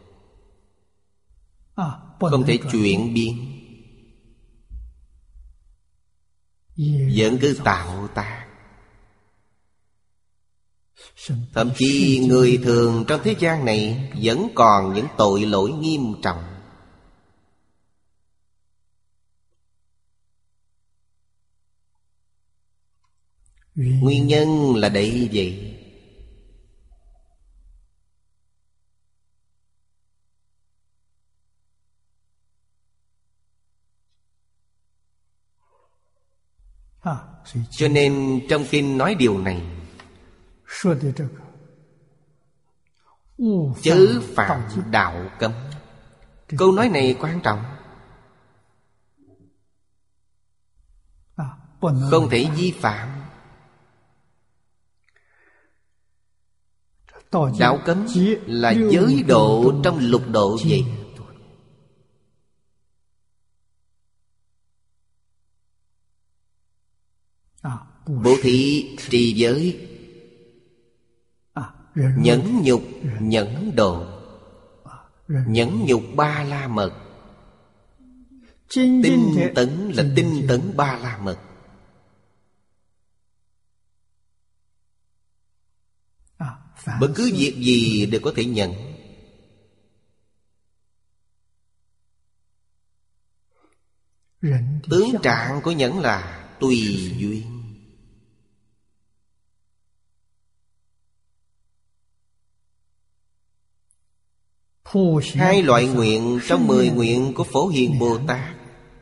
không thể chuyển biến, vẫn cứ tạo tác. Thậm chí người thường trong thế gian này vẫn còn những tội lỗi nghiêm trọng. Nguyên nhân là đây vậy. Cho nên trong kinh nói điều này: chớ phạm đạo cấm. Câu nói này quan trọng. Không thể vi phạm. Đạo cấm là giới độ trong lục độ vậy. Bố thí, trì giới, nhẫn nhục, nhẫn độ, nhẫn nhục ba la mật, tinh tấn là tinh tấn ba la mật. Bất cứ việc gì đều có thể nhận. Tướng trạng của nhẫn là tùy duyên. Hai loại nguyện trong 10 nguyện của Phổ Hiền Bồ Tát: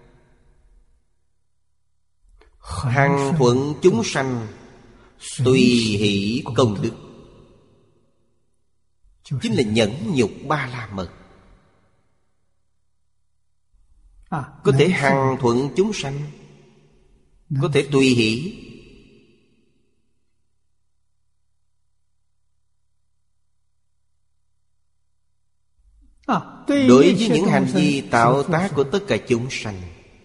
hằng thuận chúng sanh, tùy hỷ công đức, chính là nhẫn nhục ba la mật. Có thể hằng thuận chúng sanh, có thể tùy hỷ. Đối với những hành vi tạo tác của tất cả chúng sanh,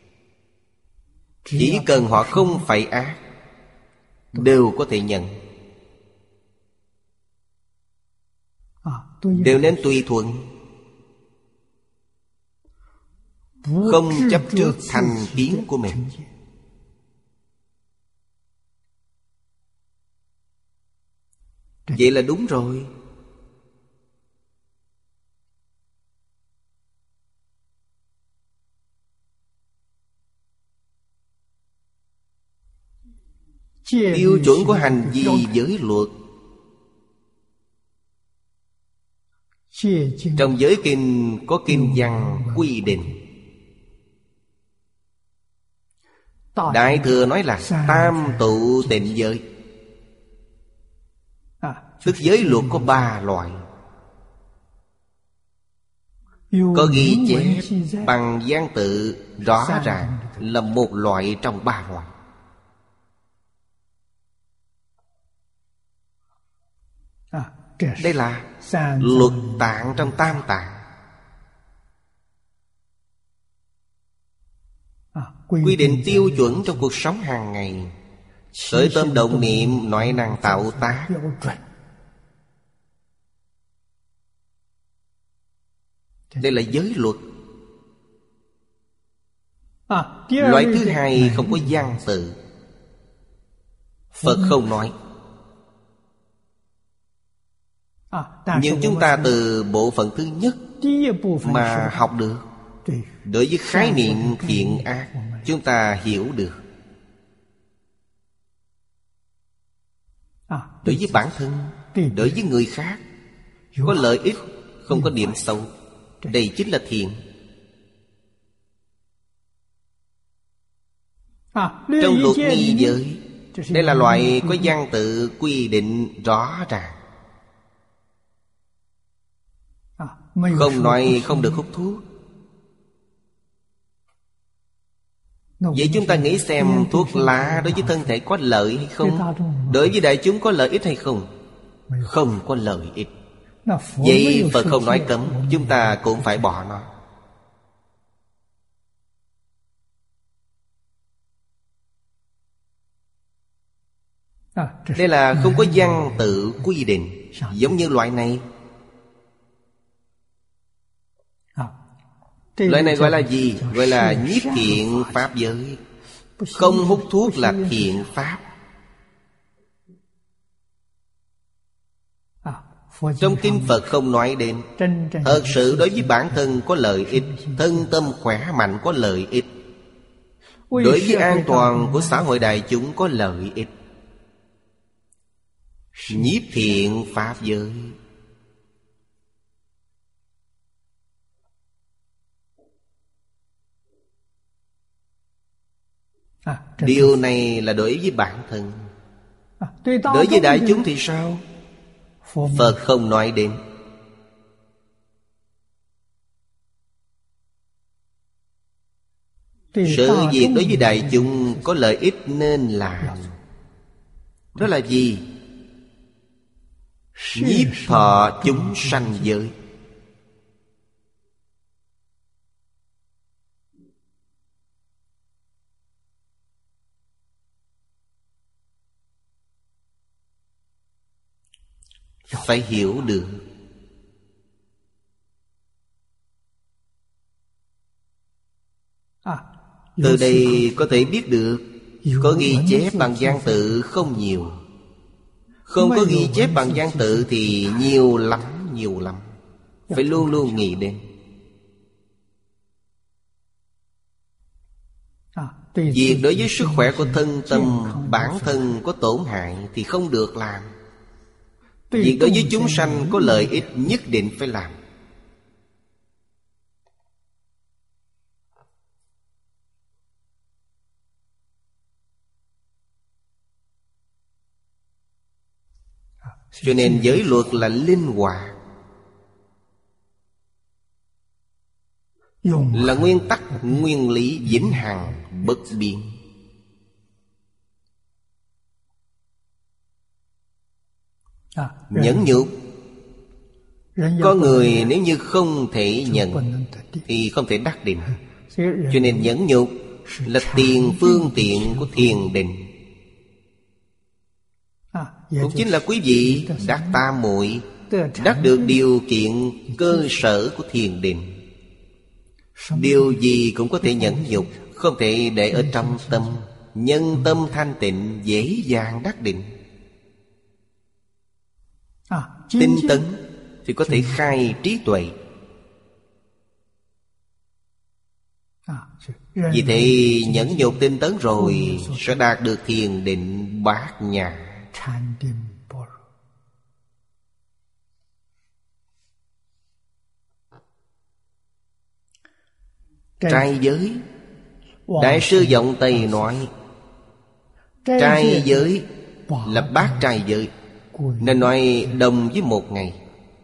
chỉ cần họ không phải ác, đều có thể nhận, đều nên tùy thuận, không chấp trước thành kiến của mình. Vậy là đúng rồi. Tiêu chuẩn của hành vi giới luật trong giới kinh có kinh văn quy định. Đại Thừa nói là tam tụ tịnh giới, tức giới luật có 3 loại. Có ghi chép bằng văn tự rõ ràng là một loại trong 3 loại. Đây là luật tạng trong Tam Tạng, quy định tiêu chuẩn trong cuộc sống hàng ngày, khởi tâm động niệm, nói năng tạo tác. Đây là giới luật. Loại thứ hai không có văn tự, Phật không nói. Nhưng chúng ta từ bộ phận thứ nhất mà học được. Đối với khái niệm thiện ác, chúng ta hiểu được. Đối với bản thân, đối với người khác, có lợi ích, không có điểm xấu. Đây chính là thiện. Trong luật nghi giới, đây là loại có văn tự quy định rõ ràng. Không nói không được hút thuốc. Vậy chúng ta nghĩ xem thuốc lá đối với thân thể có lợi hay không? Đối với đại chúng có lợi ích hay không? Không có lợi ích. Vậy Phật không nói cấm, chúng ta cũng phải bỏ nó. Đây là không có văn tự quy định. Giống như loại này. Loại này gọi là gì? Gọi là nhiếp thiện pháp giới. Không hút thuốc là thiện pháp. Trong kinh Phật không nói đến. Thật sự đối với bản thân có lợi ích, thân tâm khỏe mạnh có lợi ích, đối với an toàn của xã hội đại chúng có lợi ích. Nhiếp thiện pháp giới. Điều này là đối với bản thân. Đối với đại chúng thì sao? Phật không nói đến. Sự việc đối với đại chúng có lợi ích nên làm. Đó là gì? Nhiếp thọ chúng sanh giới. Phải hiểu được. Từ đây có thể biết được. Có ghi chép bằng văn tự không nhiều. Không có ghi chép bằng văn tự thì nhiều lắm. Phải luôn luôn nghĩ đến. Việc đối với sức khỏe của thân tâm, bản thân có tổn hại thì không được làm. Việc đối với chúng sanh có lợi ích nhất định phải làm. Cho nên giới luật là linh hoạt, là nguyên tắc, nguyên lý vĩnh hằng, bất biến. Nhẫn nhục. Có người nếu như không thể nhận thì không thể đắc định. Cho nên nhẫn nhục là tiền phương tiện của thiền định. Cũng chính là quý vị đắc tam muội, đắc được điều kiện cơ sở của thiền định. Điều gì cũng có thể nhẫn nhục, không thể để ở trong tâm. Nhân tâm thanh tịnh dễ dàng đắc định. Tinh tấn thì có thể khai trí tuệ. Vì thế nhẫn nhục tinh tấn rồi sẽ đạt được thiền định bát nhã. Trai giới. Đại sư Vọng Tây nói trai giới là bát trai giới, nên nói đồng với một ngày.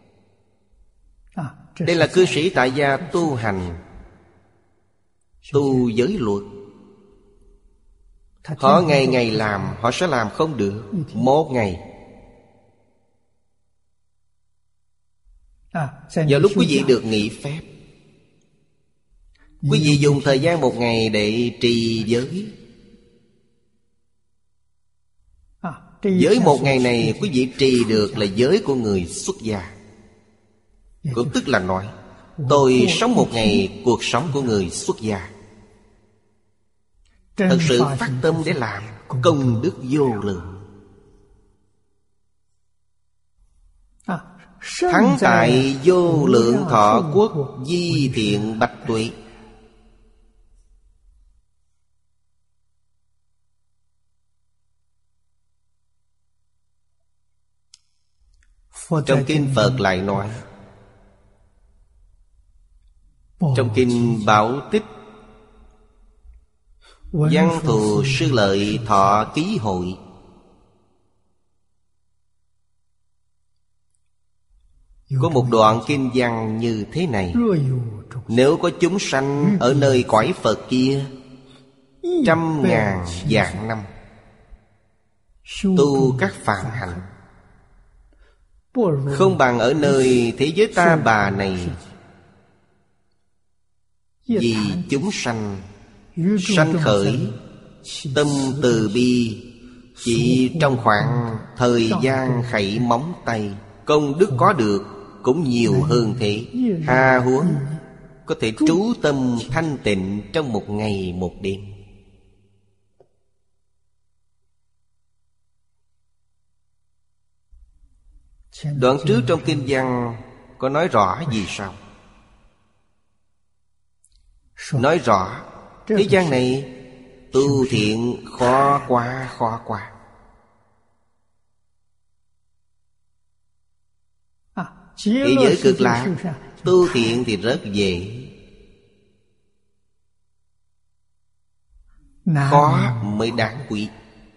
Đây là cư sĩ tại gia tu hành, tu giới luật. Họ ngày ngày làm, họ sẽ làm không được một ngày. Vào lúc quý vị được nghỉ phép, quý vị dùng thời gian một ngày để trì giới. Giới một ngày này quý vị trì được là giới của người xuất gia. Cũng tức là nói tôi sống một ngày cuộc sống của người xuất gia. Thật sự phát tâm để làm, công đức vô lượng. Thắng tại vô lượng thọ quốc, di thiện bạch tuệ. Trong kinh Phật lại nói, trong kinh Bảo Tích, Văn Thù Sư Lợi Thọ Ký Hội, có một đoạn kinh văn như thế này: nếu có chúng sanh ở nơi cõi Phật kia 100.000 vạn năm tu các phạm hạnh, không bằng ở nơi thế giới ta bà này. Vì chúng sanh sanh khởi tâm từ bi, chỉ trong khoảng thời gian khẩy móng tay, công đức có được cũng nhiều hơn thế. Hà huống có thể trú tâm thanh tịnh trong một ngày một đêm. Đoạn trước trong kinh văn có nói rõ gì sao? Nói rõ thế gian này tu thiện khó quá, khó quá. Thế giới cực lạc tu thiện thì rất dễ, khó mới đáng quý.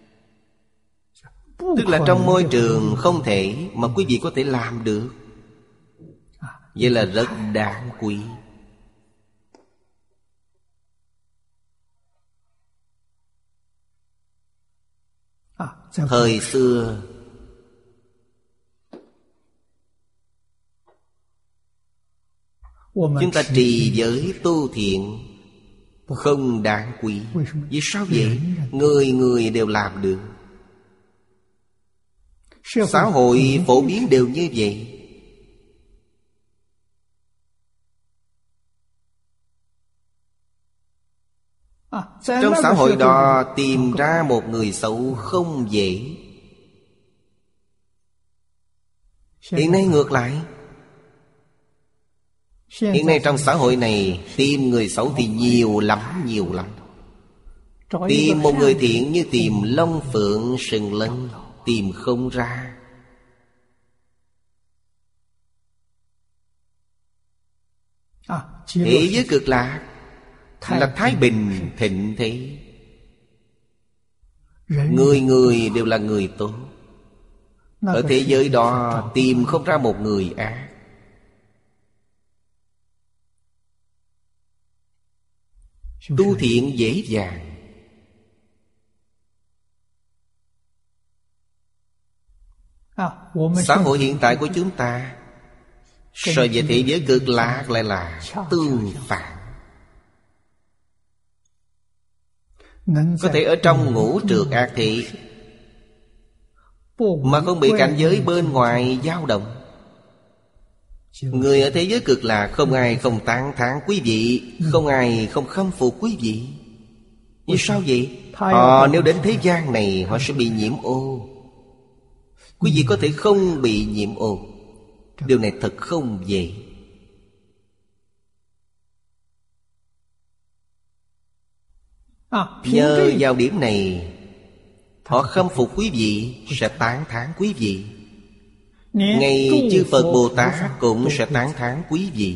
Tức là trong môi trường không thể mà quý vị có thể làm được, vậy là rất đáng quý. Thời xưa chúng ta trì giới tu thiện không đáng quý. Vì sao vậy? Người người đều làm được. Xã hội phổ biến đều như vậy. Trong xã hội đó tìm ra một người xấu không dễ. Hiện nay ngược lại, hiện nay trong xã hội này tìm người xấu thì nhiều lắm, nhiều lắm. Tìm một người thiện như tìm long phượng sừng lân, tìm không ra. Thế giới cực lạc là thái bình thịnh thế, người người đều là người tốt. Ở thế giới đó tìm không ra một người ác. Tu thiện dễ dàng. Xã hội hiện tại của chúng ta so với thế giới cực lạc lại là tương phản. Có thể ở trong ngũ trược ác thị mà không bị cảnh giới bên ngoài dao động. Người ở thế giới cực lạc không ai không tán thán quý vị, không ai không khâm phục quý vị. Vì sao vậy? Họ nếu đến thế gian này họ sẽ bị nhiễm ô. Quý vị có thể không bị nhiễm ô. Điều này thật không dễ. Nhờ vào điểm này, họ khâm phục quý vị, sẽ tán thán quý vị. Ngay chư Phật Bồ Tát cũng sẽ tán thán quý vị.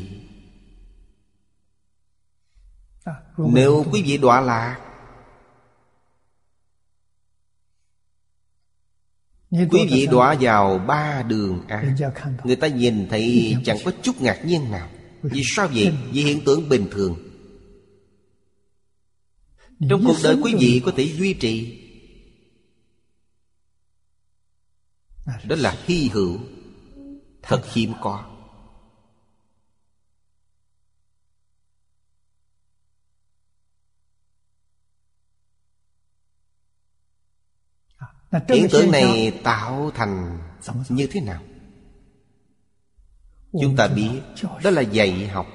Nếu quý vị đọa lạc, quý vị đọa vào ba đường ác, người ta nhìn thấy chẳng có chút ngạc nhiên nào. Vì sao vậy? Vì hiện tượng bình thường. Trong cuộc đời quý vị có thể duy trì, đó là hy hữu, thật hiếm có. Hiện tượng này tạo thành như thế nào? Chúng ta biết đó là dạy học.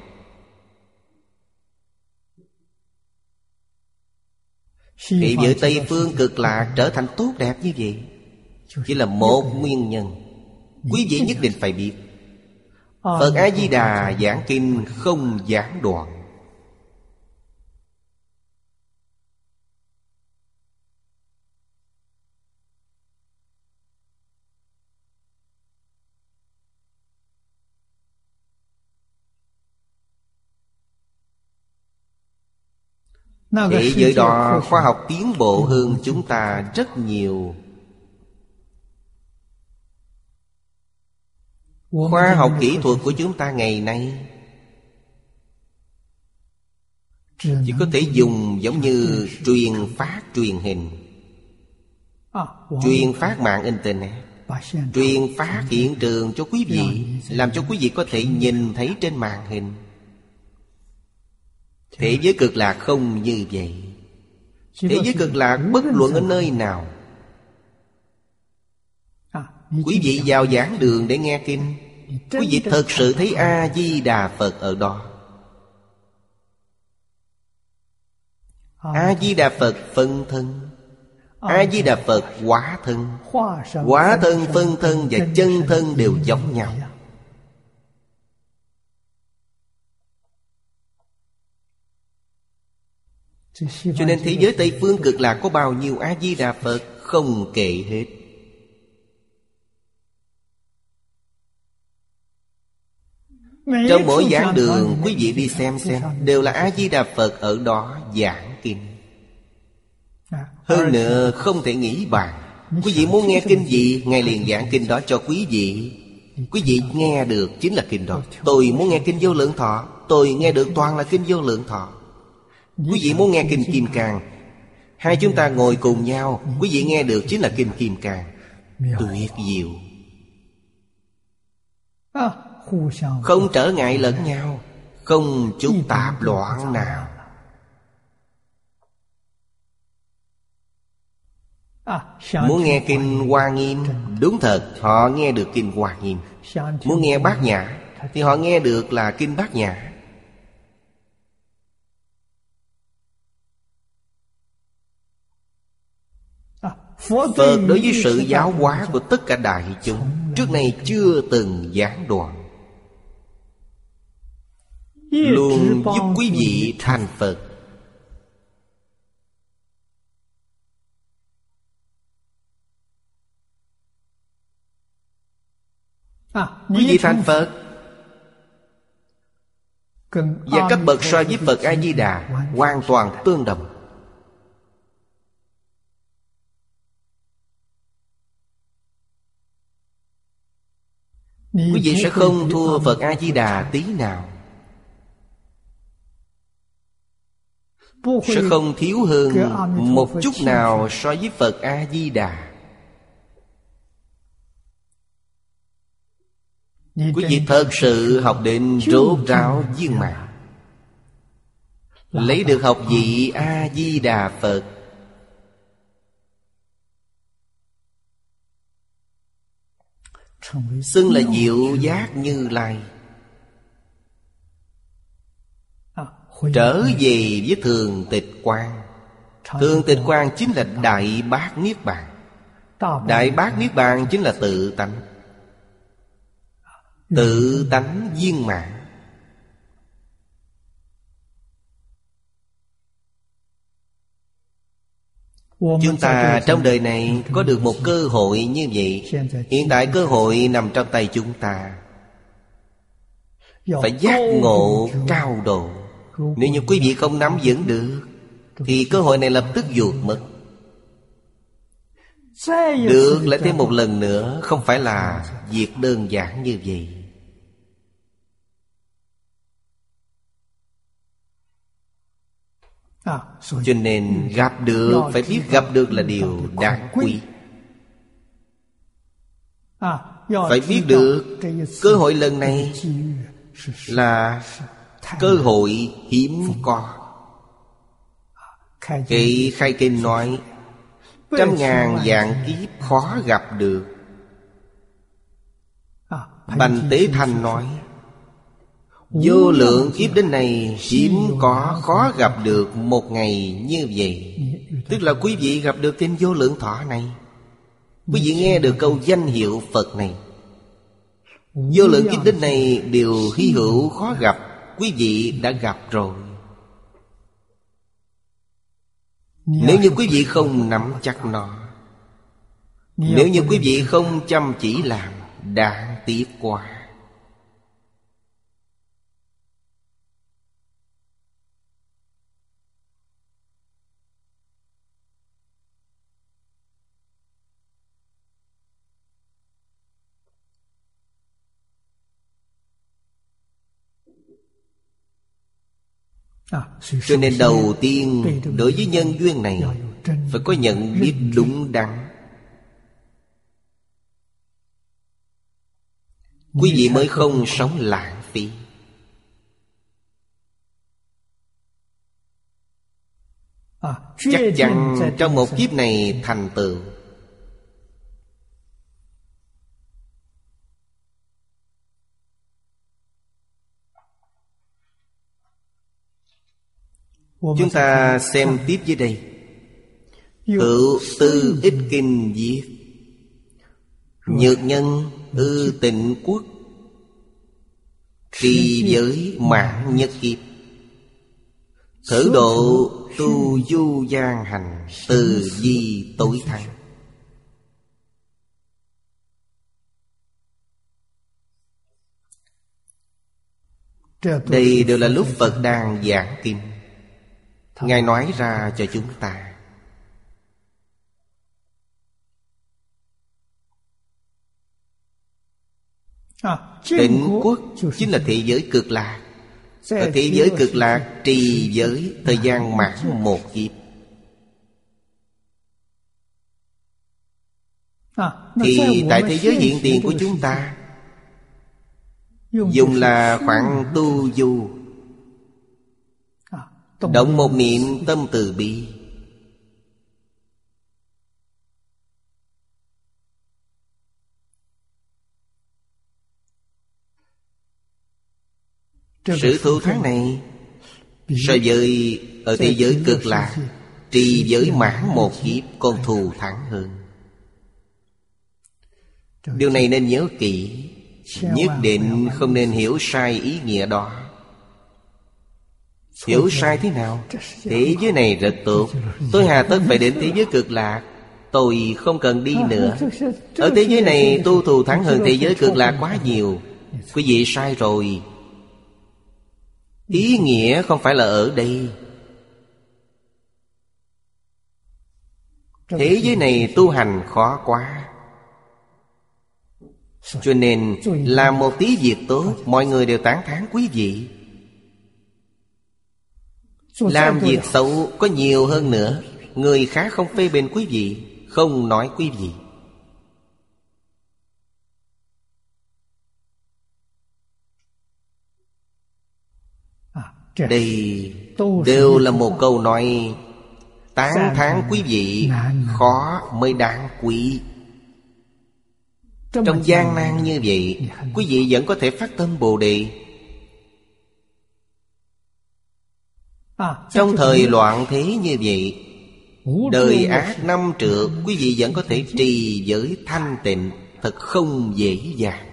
Thế giới Tây Phương cực lạc trở thành tốt đẹp như vậy chỉ là một nguyên nhân. Quý vị nhất định phải biết, Phật A-di-đà giảng kinh không giảng đoạn. Thế giới đó khoa học tiến bộ hơn chúng ta rất nhiều. Khoa học kỹ thuật của chúng ta ngày nay chỉ có thể dùng giống như truyền phát truyền hình, truyền phát mạng internet, truyền phát hiện trường cho quý vị, làm cho quý vị có thể nhìn thấy trên màn hình. Thế giới cực lạc không như vậy. Thế giới cực lạc bất luận ở nơi nào, quý vị vào giảng đường để nghe kinh, quý vị thật sự thấy A-di-đà Phật ở đó. A-di-đà Phật phân thân, A-di-đà Phật hóa thân. Hóa thân, phân thân và chân thân đều giống nhau. Cho nên thế giới Tây Phương cực lạc có bao nhiêu A-di-đà Phật không kể hết. Trong mỗi giảng đường quý vị đi xem đều là A-di-đà Phật ở đó giảng kinh. Hơn nữa không thể nghĩ bàn. Quý vị muốn nghe kinh gì, Ngài liền giảng kinh đó cho quý vị. Quý vị nghe được chính là kinh đó. Tôi muốn nghe kinh Vô Lượng Thọ, tôi nghe được toàn là kinh Vô Lượng Thọ. Quý vị muốn nghe kinh Kim Cang, hai chúng ta ngồi cùng nhau, quý vị nghe được chính là kinh Kim Cang. Tuyệt diệu, không trở ngại lẫn nhau, không chút tạp loạn nào. Muốn nghe kinh Hoa Nghiêm, đúng thật, họ nghe được kinh Hoa Nghiêm. Muốn nghe Bát Nhã thì họ nghe được là kinh Bát Nhã. Phật đối với sự giáo hóa của tất cả đại chúng trước nay chưa từng gián đoạn, luôn giúp quý vị thành Phật. Quý vị thành Phật và cấp bậc so với Phật A-di-đà hoàn toàn tương đồng. Quý vị sẽ không thua Phật A-di-đà tí nào, sẽ không thiếu hơn một chút nào so với Phật A-di-đà. Quý vị thật sự học đến rốt ráo viên mãn, lấy được học vị A-di-đà Phật. Xưng là Diệu Giác Như Lai, trở về với Thường Tịch Quang. Thường Tịch Quang chính là Đại Bát Niết Bàn. Đại Bát Niết Bàn chính là tự tánh. Tự tánh viên mãn. Chúng ta trong đời này có được một cơ hội như vậy. Hiện tại cơ hội nằm trong tay chúng ta. Phải giác ngộ cao độ. Nếu như quý vị không nắm vững được thì cơ hội này lập tức vụt mất. Được lại thêm một lần nữa không phải là việc đơn giản như vậy. Cho nên gặp được, phải biết gặp được là điều đáng quý. Phải biết được cơ hội lần này là cơ hội hiếm có. Cái khai kinh nói 100.000 vạn kiếp khó gặp được. Bành Tế Thanh nói vô lượng kiếp đến này hiếm có, khó gặp được một ngày như vậy. Tức là quý vị gặp được kinh Vô Lượng Thọ này, quý vị nghe được câu danh hiệu Phật này. Vô lượng kiếp đến này đều hy hữu khó gặp, quý vị đã gặp rồi. Nếu như quý vị không nắm chắc nó, nếu như quý vị không chăm chỉ làm, đáng tiếc quá. Cho nên đầu tiên đối với nhân duyên này phải có nhận biết đúng đắn. quý vị mới không sống lãng phí. Chắc chắn trong một kiếp này thành tựu. Chúng ta xem tiếp dưới đây. Hữu tư ích kinh viết: nhược nhân ư tịnh quốc, trì giới mãn nhất kiếp, thử độ tu du gian hành, từ di tối thắng. Đây đều là lúc Phật đang giảng kinh, Ngài nói ra cho chúng ta. Tịnh quốc chính là thế giới cực lạc. Ở thế giới cực lạc trì giới thời gian mãn một kiếp. Thì tại thế giới hiện tiền của chúng ta dùng là khoảng tu du. Động một niệm tâm từ bi, sự thù thắng này so với ở thế giới cực lạc trì giới mãn một kiếp còn thù thắng hơn. Điều này nên nhớ kỹ, nhất định không nên hiểu sai ý nghĩa đó. Hiểu sai thế nào? Thế giới này rất tốt, tôi hà tất phải đến thế giới cực lạc, tôi không cần đi nữa. Ở thế giới này tu thù thắng hơn thế giới cực lạc quá nhiều. Quý vị sai rồi. Ý nghĩa không phải là ở đây. Thế giới này tu hành khó quá, cho nên làm một tí việc tốt mọi người đều tán thán quý vị. Làm việc xấu có nhiều hơn nữa, người khác không phê bình quý vị, không nói quý vị. Đây đều là một câu nói tán thán quý vị khó mới đáng quý. Trong gian nan như vậy, quý vị vẫn có thể phát tâm Bồ Đề. Trong thời loạn thế như vậy, đời ác năm trượt, quý vị vẫn có thể trì giới thanh tịnh, thật không dễ dàng.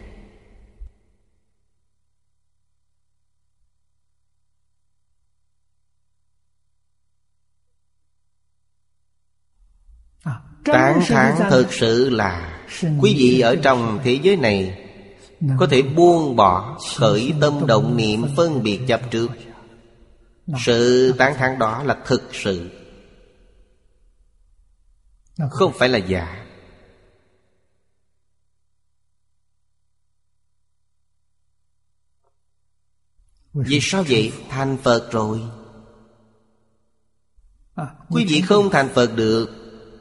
Tán thán thật sự là quý vị ở trong thế giới này có thể buông bỏ khởi tâm động niệm phân biệt chấp trước. Sự tán thán đó là thực sự, không phải là giả. Vì sao vậy? Thành Phật rồi. Quý vị không thành Phật được,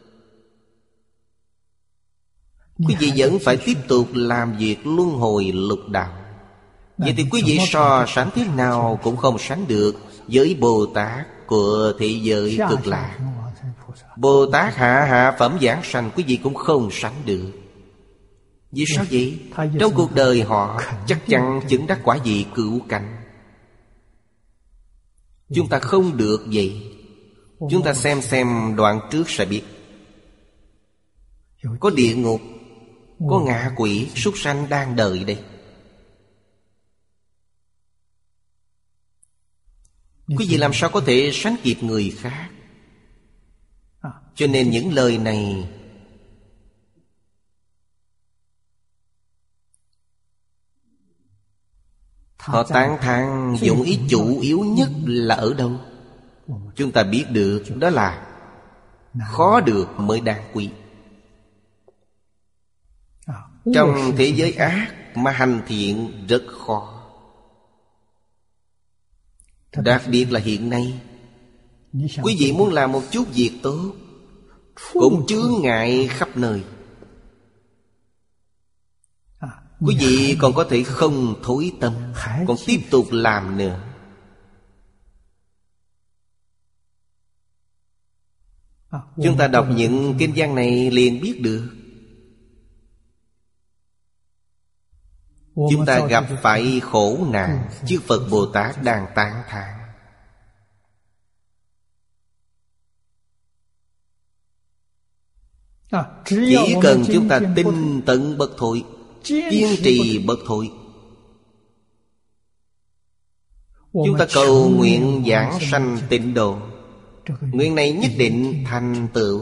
quý vị vẫn phải tiếp tục làm việc luân hồi lục đạo. Vậy thì quý vị so sánh thế nào cũng không sánh được với Bồ Tát của thế giới cực lạc. Bồ Tát hạ phẩm giảng sanh quý vị cũng không sánh được. Vì sao vậy? Trong cuộc đời họ chắc chắn chứng đắc quả vị cửu cảnh. Chúng ta không được vậy. Chúng ta xem đoạn trước sẽ biết. Có địa ngục, có ngạ quỷ, súc sanh đang đợi đây. Quý vị làm sao có thể sánh kịp người khác? Cho nên những lời này họ tán thán dụng ý chủ yếu nhất là ở đâu? Chúng ta biết được đó là khó được mới đáng quý. Trong thế giới ác mà hành thiện rất khó. Đặc biệt là hiện nay, quý vị muốn làm một chút việc tốt cũng chướng ngại khắp nơi. quý vị còn có thể không thối tâm, còn tiếp tục làm nữa. Chúng ta đọc những kinh văn này liền biết được chúng ta gặp phải khổ nạn, chư Phật Bồ Tát đang tán thán. Chỉ cần chúng ta tinh tấn bất thối, kiên trì bất thối, chúng ta cầu nguyện giảng sanh tịnh độ, nguyện này nhất định thành tựu.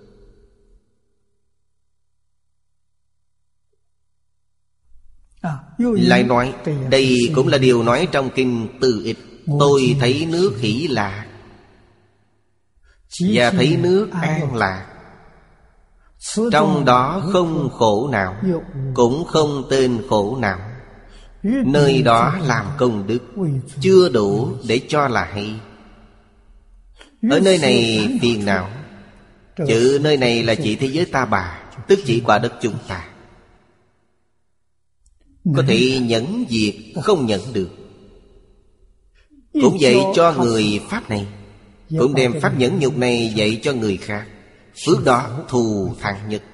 Lại nói, đây cũng là điều nói trong kinh Từ Ích. Tôi thấy nước Hỷ Lạc và thấy nước An Lạc, trong đó không khổ não, cũng không tên khổ não. Nơi đó làm công đức chưa đủ để cho là hay. Ở nơi này phiền não. Chữ nơi này là chỉ thế giới ta bà, tức chỉ quả đất chúng ta. Có thể nhẫn diệt, không nhận được. Cũng dạy cho người pháp này, cũng đem pháp nhẫn nhục này dạy cho người khác. Phước đó thù thắng nhất.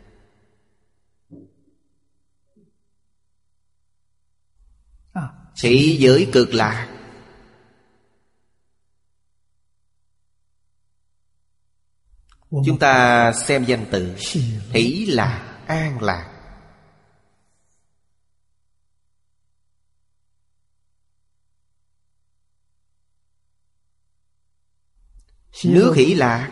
Thị giới cực lạc, chúng ta xem danh từ Hỷ Lạc, An Lạc. Nước Hỷ Lạc,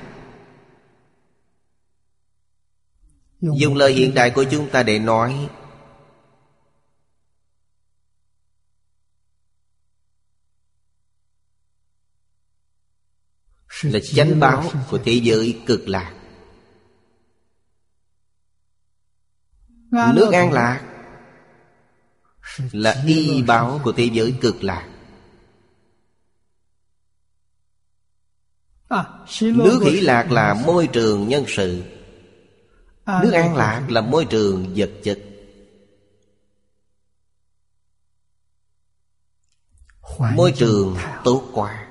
dùng lời hiện đại của chúng ta để nói, là chánh báo của thế giới cực lạc. Nước An Lạc là y báo của thế giới cực lạc. Nước Hỷ Lạc là môi trường nhân sự, nước An Lạc là môi trường vật chất. Môi trường tốt quá.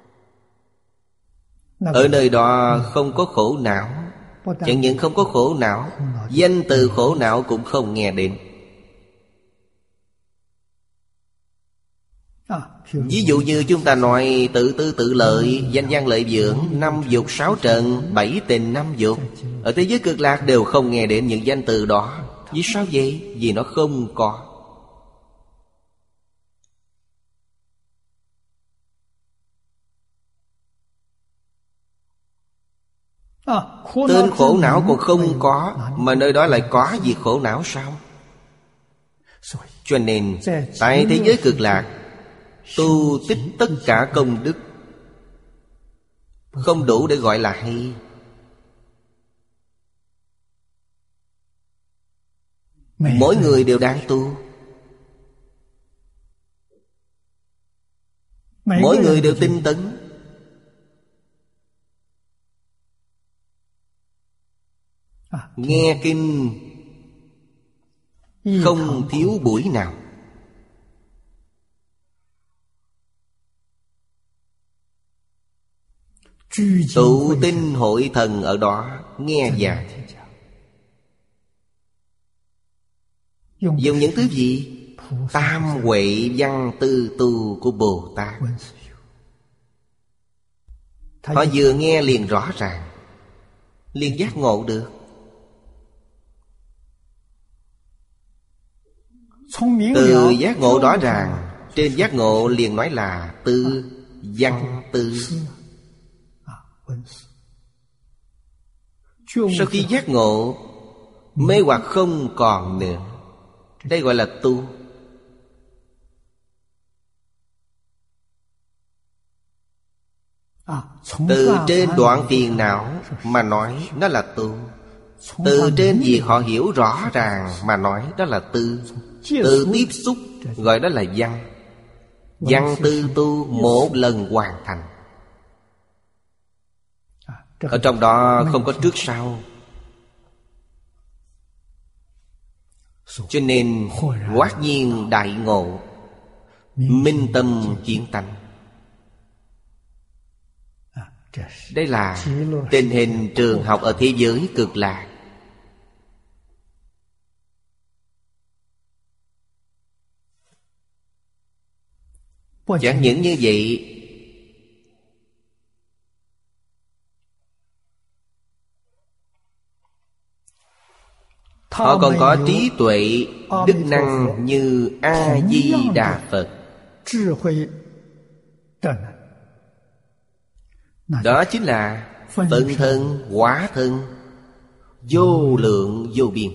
Ở nơi đó không có khổ não. Chẳng những không có khổ não, danh từ khổ não cũng không nghe đến. Ví dụ như chúng ta nói tự tư tự lợi, danh văn lợi dưỡng, 5 dục 6 trần, 7 tình 5 dục. Ở thế giới cực lạc đều không nghe đến những danh từ đó. Vì sao vậy? Vì nó không có. Tên khổ não còn không có, mà nơi đó lại có việc khổ não sao? Cho nên tại thế giới cực lạc, tu tích tất cả công đức không đủ để gọi là hay. Mỗi người đều đang tu, mỗi người đều tinh tấn. Nghe kinh không thiếu buổi nào. Tụ tinh hội thần ở đó nghe giảng. Dùng những thứ gì? Tam huệ văn tư tu của Bồ Tát. Họ vừa nghe liền rõ ràng, liền giác ngộ được. Từ giác ngộ rõ ràng, trên giác ngộ liền nói là tư, văn tư. Sau khi giác ngộ, mê hoặc không còn nữa. Đây gọi là tu. Từ trên đoạn phiền não mà nói đó là tu. Từ trên việc họ hiểu rõ ràng mà nói đó là tư. Từ tiếp xúc gọi đó là văn. Văn tư tu một lần hoàn thành. Ở trong đó không có trước sau. Cho nên hoát nhiên đại ngộ, minh tâm kiến tánh. Đây là tình hình trường học ở thế giới Cực Lạc. Chẳng những như vậy, họ còn có trí tuệ, đức năng như A-di-đà Phật. Đó chính là phân thân, hóa thân, vô lượng vô biên.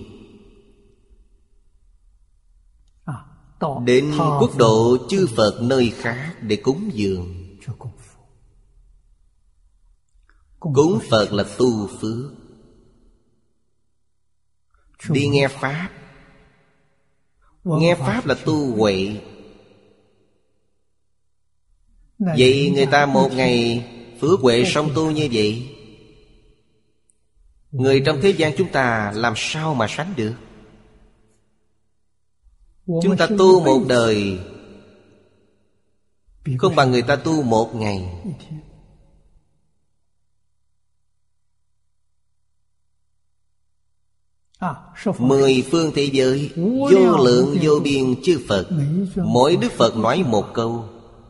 Đến quốc độ chư Phật nơi khác để cúng dường. Cúng Phật là tu phước. Đi nghe Pháp. Nghe Pháp là tu huệ. Vậy người ta một ngày phước huệ song tu như vậy, người trong thế gian chúng ta làm sao mà sánh được? Chúng ta tu một đời không bằng người ta tu một ngày. Mười phương thế giới, vô lượng vô biên chư Phật, mỗi Đức Phật nói một câu.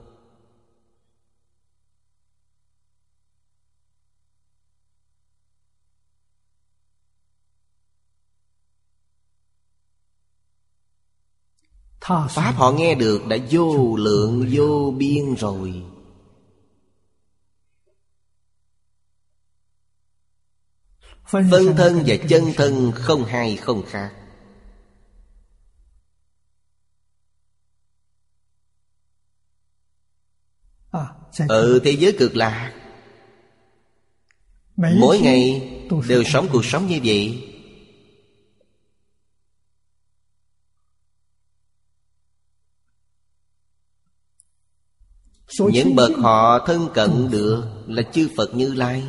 Pháp họ nghe được đã vô lượng vô biên rồi. Phân thân và chân thân không hai không khác. Ở thế giới Cực Lạc, mỗi ngày đều sống cuộc sống như vậy. Những bậc họ thân cận được là chư Phật Như Lai.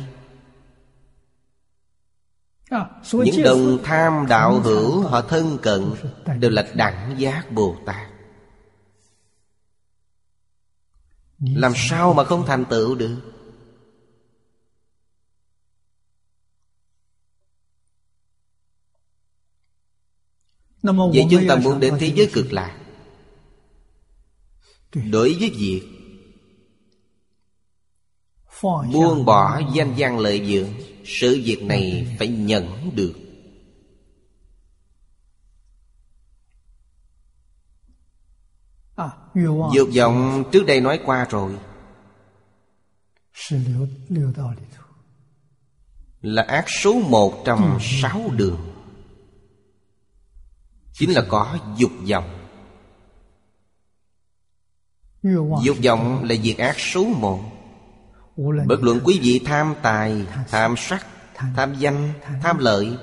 Những đồng tham đạo hữu họ thân cận đều là Đẳng Giác Bồ Tát. Làm sao mà không thành tựu được? Vậy chúng ta muốn đến thế giới Cực Lạc, đối với việc buông bỏ danh văn lợi dưỡng, sự việc này phải nhẫn được. Dục vọng trước đây nói qua rồi, là ác số 1 trong 6 đường. Chính là có dục vọng. Dục vọng là việc ác số 1. Bất luận quý vị tham tài, tham sắc, tham danh, tham lợi,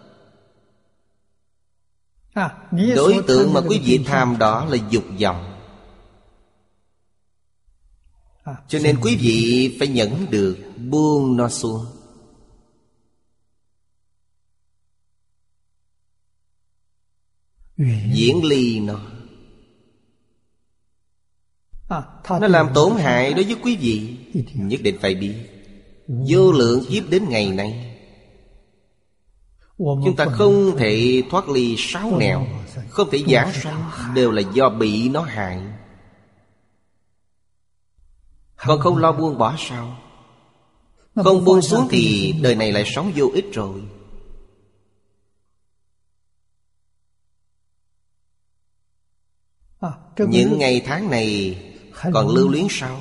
đối tượng mà quý vị tham đó là dục vọng. Cho nên quý vị phải nhẫn được, buông nó xuống. Diễn ly nó. Nó làm tổn hại đối với quý vị, nhất định phải biết. Vô lượng kiếp đến ngày nay, chúng ta không thể thoát ly 6 nẻo, không thể giảng sanh, đều là do bị nó hại. Còn không lo buông bỏ sao? Không buông xuống thì đời này lại sống vô ích rồi. Những ngày tháng này còn lưu luyến sao?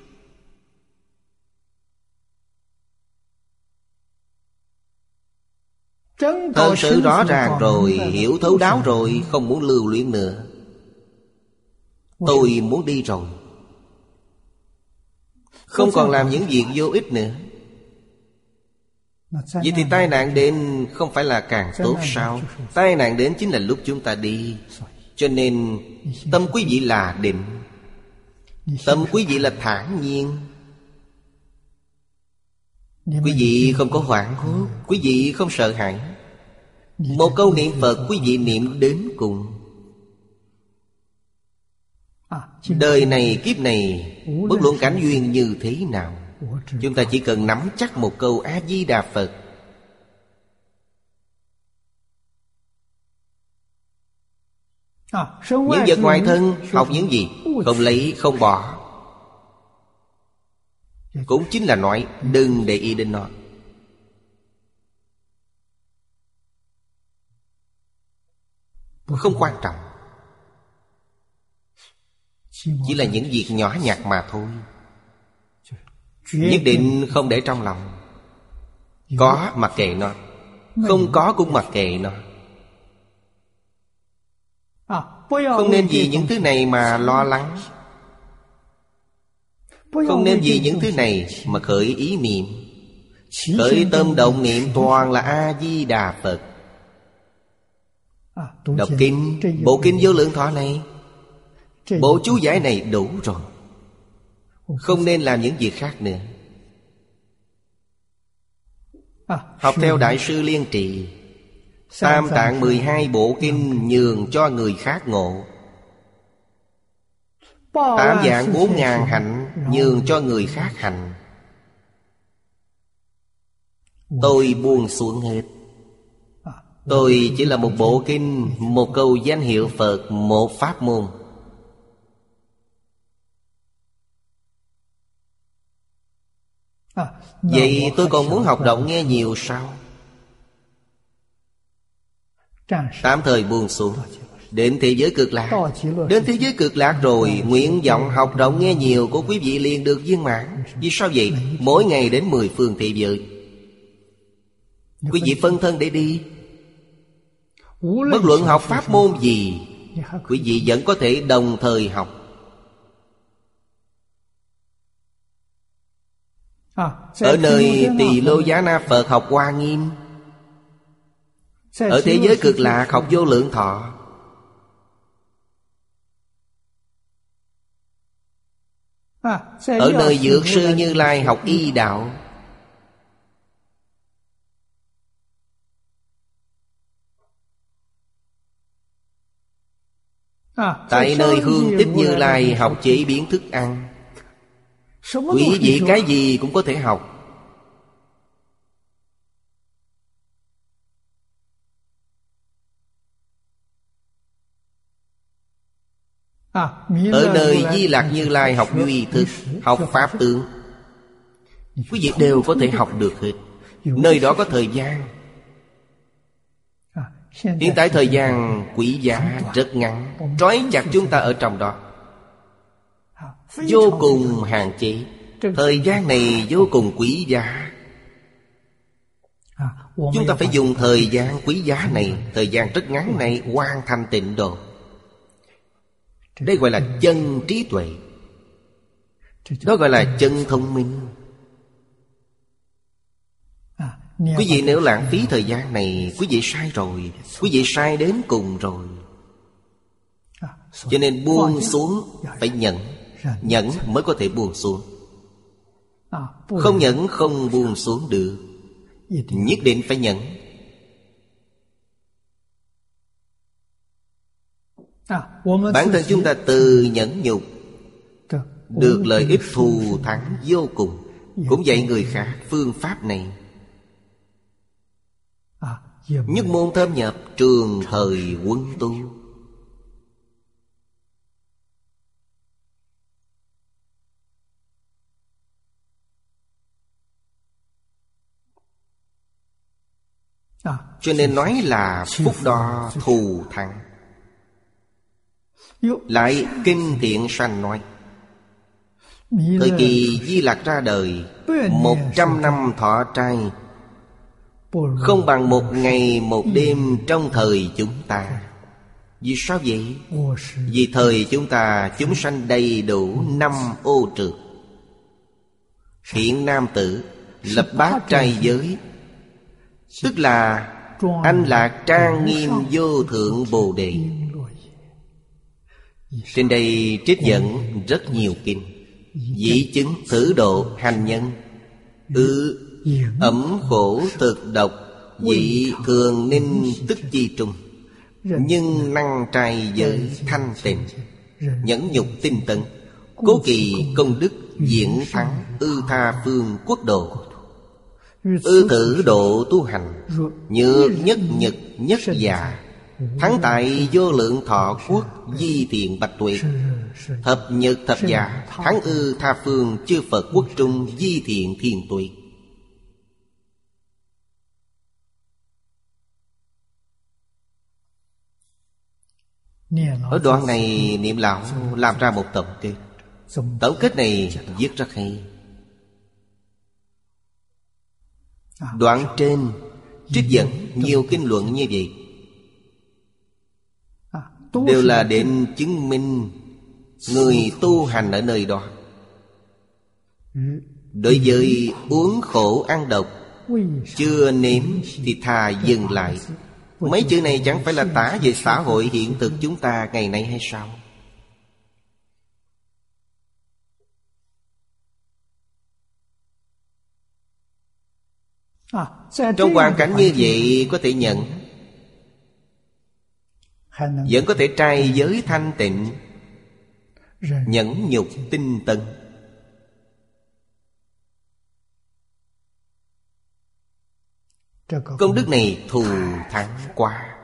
Thật sự rõ ràng rồi, hiểu thấu đáo rồi, không muốn lưu luyến nữa. Tôi muốn đi rồi, không còn làm những việc vô ích nữa. Vậy thì tai nạn đến không phải là càng tốt sao? Tai nạn đến chính là lúc chúng ta đi. Cho nên tâm quý vị là định, tâm quý vị là thản nhiên. Quý vị không có hoảng hốt, quý vị không sợ hãi. Một câu niệm Phật quý vị niệm đến cùng. Đời này kiếp này, bất luận cảnh duyên như thế nào, chúng ta chỉ cần nắm chắc một câu A-di-đà Phật. Những vật ngoài thân học những gì? Không lấy, không bỏ. Cũng chính là nói đừng để ý đến nó. Không quan trọng. Chỉ là những việc nhỏ nhặt mà thôi. Nhất định không để trong lòng. Có mặc kệ nó, không có cũng mặc kệ nó. Không nên vì những thứ này mà lo lắng. Không nên vì những thứ này mà khởi ý niệm. Khởi tâm động niệm toàn là A-di-đà Phật. Đọc kinh, bộ kinh Vô Lượng Thọ này, bộ chú giải này đủ rồi. Không nên làm những việc khác nữa. Học theo Đại sư Liên Trì, Tam Tạng 12 bộ kinh nhường cho người khác ngộ. 8 vạn 4.000 hạnh nhường cho người khác hành. Tôi buông xuống hết. Tôi chỉ là một bộ kinh, một câu danh hiệu Phật, một pháp môn. Vậy tôi còn muốn học động nghe nhiều sao? Tạm thời buông xuống, đến thế giới cực lạc. Đến thế giới cực lạc rồi, nguyện vọng học động nghe nhiều của quý vị liền được viên mãn. Vì sao vậy? Mỗi ngày đến 10 phương thế giới. Quý vị phân thân để đi. Bất luận học pháp môn gì, quý vị vẫn có thể đồng thời học. Ở nơi Tỳ Lô Giá Na Phật học Hoa Nghiêm, ở thế giới cực lạc học Vô Lượng Thọ. Ở nơi Dược Sư Như Lai học Y Đạo. Tại nơi Hương Tích Như Lai học chế biến thức ăn. Quý vị cái gì cũng có thể học. Ở nơi Di Lạc Như Lai học duy thức, học pháp tướng. Quý vị đều có thể học được hết. Nơi đó có thời gian. Hiện tại thời gian quý giá rất ngắn, trói chặt chúng ta ở trong đó, vô cùng hạn chế. Thời gian này vô cùng quý giá. Chúng ta phải dùng thời gian quý giá này, thời gian rất ngắn này, hoàn thành tịnh độ. Đây gọi là chân trí tuệ. Đó gọi là chân thông minh. Quý vị nếu lãng phí thời gian này, quý vị sai rồi. Quý vị sai đến cùng rồi. Cho nên buông xuống phải nhẫn. Nhẫn mới có thể buông xuống. Không nhẫn không buông xuống được. Nhất định phải nhẫn. Bản thân chúng ta từ nhẫn nhục được lợi ích thù thắng vô cùng. Cũng dạy người khác phương pháp này. Nhất môn thâm nhập, trường thời quân tu. Cho nên nói là phúc đo thù thắng. Lại Kinh Thiện Sanh nói, thời kỳ Di Lặc ra đời, 100 năm thọ trai không bằng một ngày một đêm trong thời chúng ta. Vì sao vậy? Vì thời chúng ta chúng sanh đầy đủ 5 ô trượt. Hiện nam tử lập bát trai giới, tức là anh lạc trang nghiêm vô thượng Bồ Đề. Trên đây trích dẫn rất nhiều kinh. Dĩ chứng, thử độ, hành nhân, ẩm khổ thực độc, Vị thường ninh tức chi trung, nhưng năng trai giới thanh tịnh, nhẫn nhục tinh tấn, cố kỳ công đức, diễn thắng ư tha phương quốc độ. Ư thử độ tu hành, nhược nhất nhật nhất già, thắng tại vô lượng thọ quốc, di thiện bạch tuyệt. Thập nhật thập già, thắng ư tha phương chư Phật quốc trung, di thiện thiền tuyệt. Ở đoạn này Niệm Lão làm ra một tổng kết. Tổng kết này viết rất hay. Đoạn trên trích dẫn nhiều kinh luận như vậy, đều là để chứng minh người tu hành ở nơi đó. Đối với uống khổ ăn độc, chưa nếm thì thà dừng lại. Mấy chữ này chẳng phải là tả về xã hội hiện thực chúng ta ngày nay hay sao? Trong hoàn cảnh như vậy có thể nhận, vẫn có thể trai giới thanh tịnh, nhẫn nhục tinh tấn. Công đức này thù thắng quá.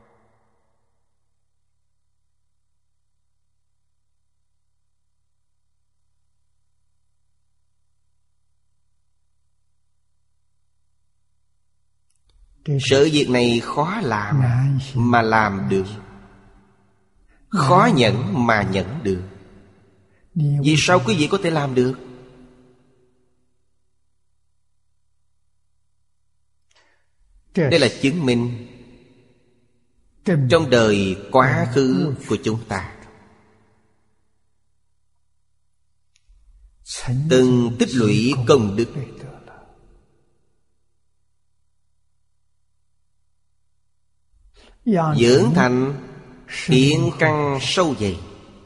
Sự việc này khó làm mà làm được, khó nhẫn mà nhẫn được. Vì sao quý vị có thể làm được? Đây là chứng minh trong đời quá khứ của chúng ta từng tích lũy công đức, dưỡng thành thiện căn sâu dày.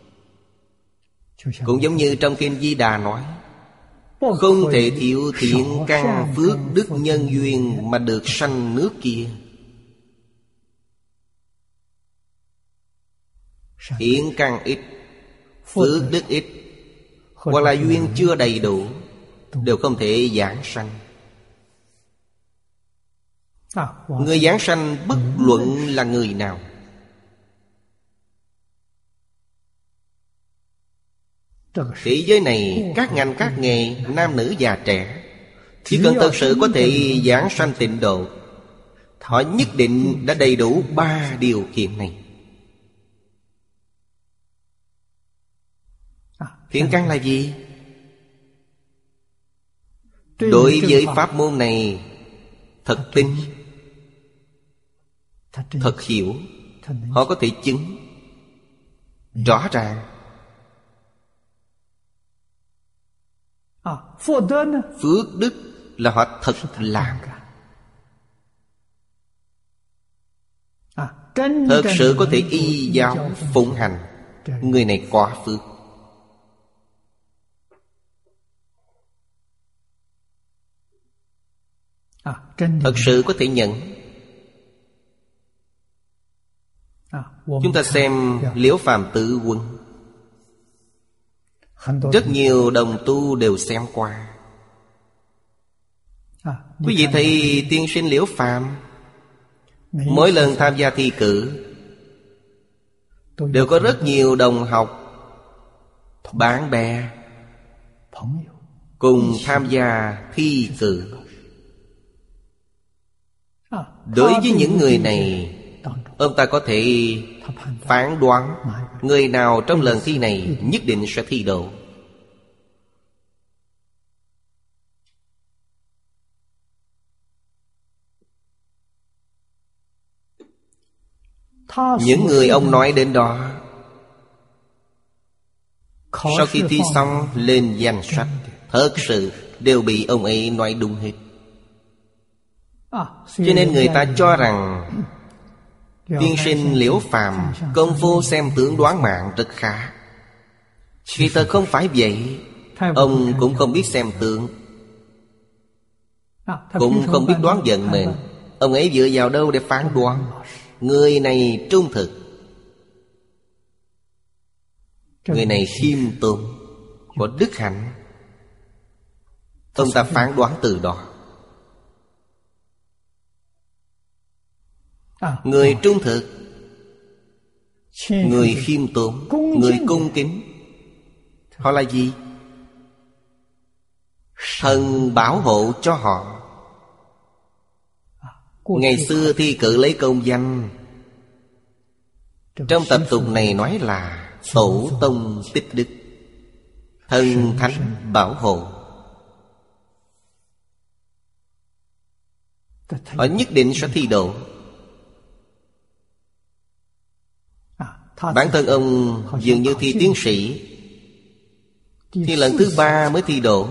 Cũng giống như trong Kinh Di Đà nói, không thể thiếu thiện căn phước đức nhân duyên mà được sanh nước kia. Thiện căn ít, phước đức ít, hoặc là duyên chưa đầy đủ, đều không thể giảng sanh. Người giảng sanh bất luận là người nào, thế giới này các ngành các nghề, nam nữ già trẻ, chỉ cần thật sự có thể giảng sanh tịnh độ, họ nhất định đã đầy đủ 3 điều kiện này. Thiện căn là gì? Đối với pháp môn này thật tin, thật hiểu, họ có thể chứng rõ ràng. Phước đức là họ thật làm, thật sự có thể y giáo phụng hành. Người này có phước. Thật sự có thể nhận. Chúng ta xem Liễu Phàm Tự Quân, rất nhiều đồng tu đều xem qua. Quý vị thấy tiên sinh Liễu Phàm mỗi lần tham gia thi cử đều có rất nhiều đồng học, bạn bè cùng tham gia thi cử. Đối với những người này, ông ta có thể phán đoán người nào trong lần thi này nhất định sẽ thi đậu. Những người ông nói đến đó, sau khi thi xong lên danh sách, thật sự đều bị ông ấy nói đúng hết. Cho nên người ta cho rằng tiên sinh Liễu Phàm công phu xem tướng đoán mạng rất khá. Kỳ thật không phải vậy. Ông cũng không biết xem tướng, cũng không biết đoán vận mệnh. Ông ấy dựa vào đâu để phán đoán? Người này trung thực, người này khiêm tốn, có đức hạnh. Ông ta phán đoán từ đó. Người trung thực, người khiêm tốn, người cung kính, họ là gì? Thần bảo hộ cho họ. Ngày xưa thi cử lấy công danh, trong tập tục này nói là tổ tông tích đức, thần thánh bảo hộ. Họ nhất định sẽ thi đỗ. Bản thân ông dường như thi tiến sĩ, thi lần thứ 3 mới thi đỗ.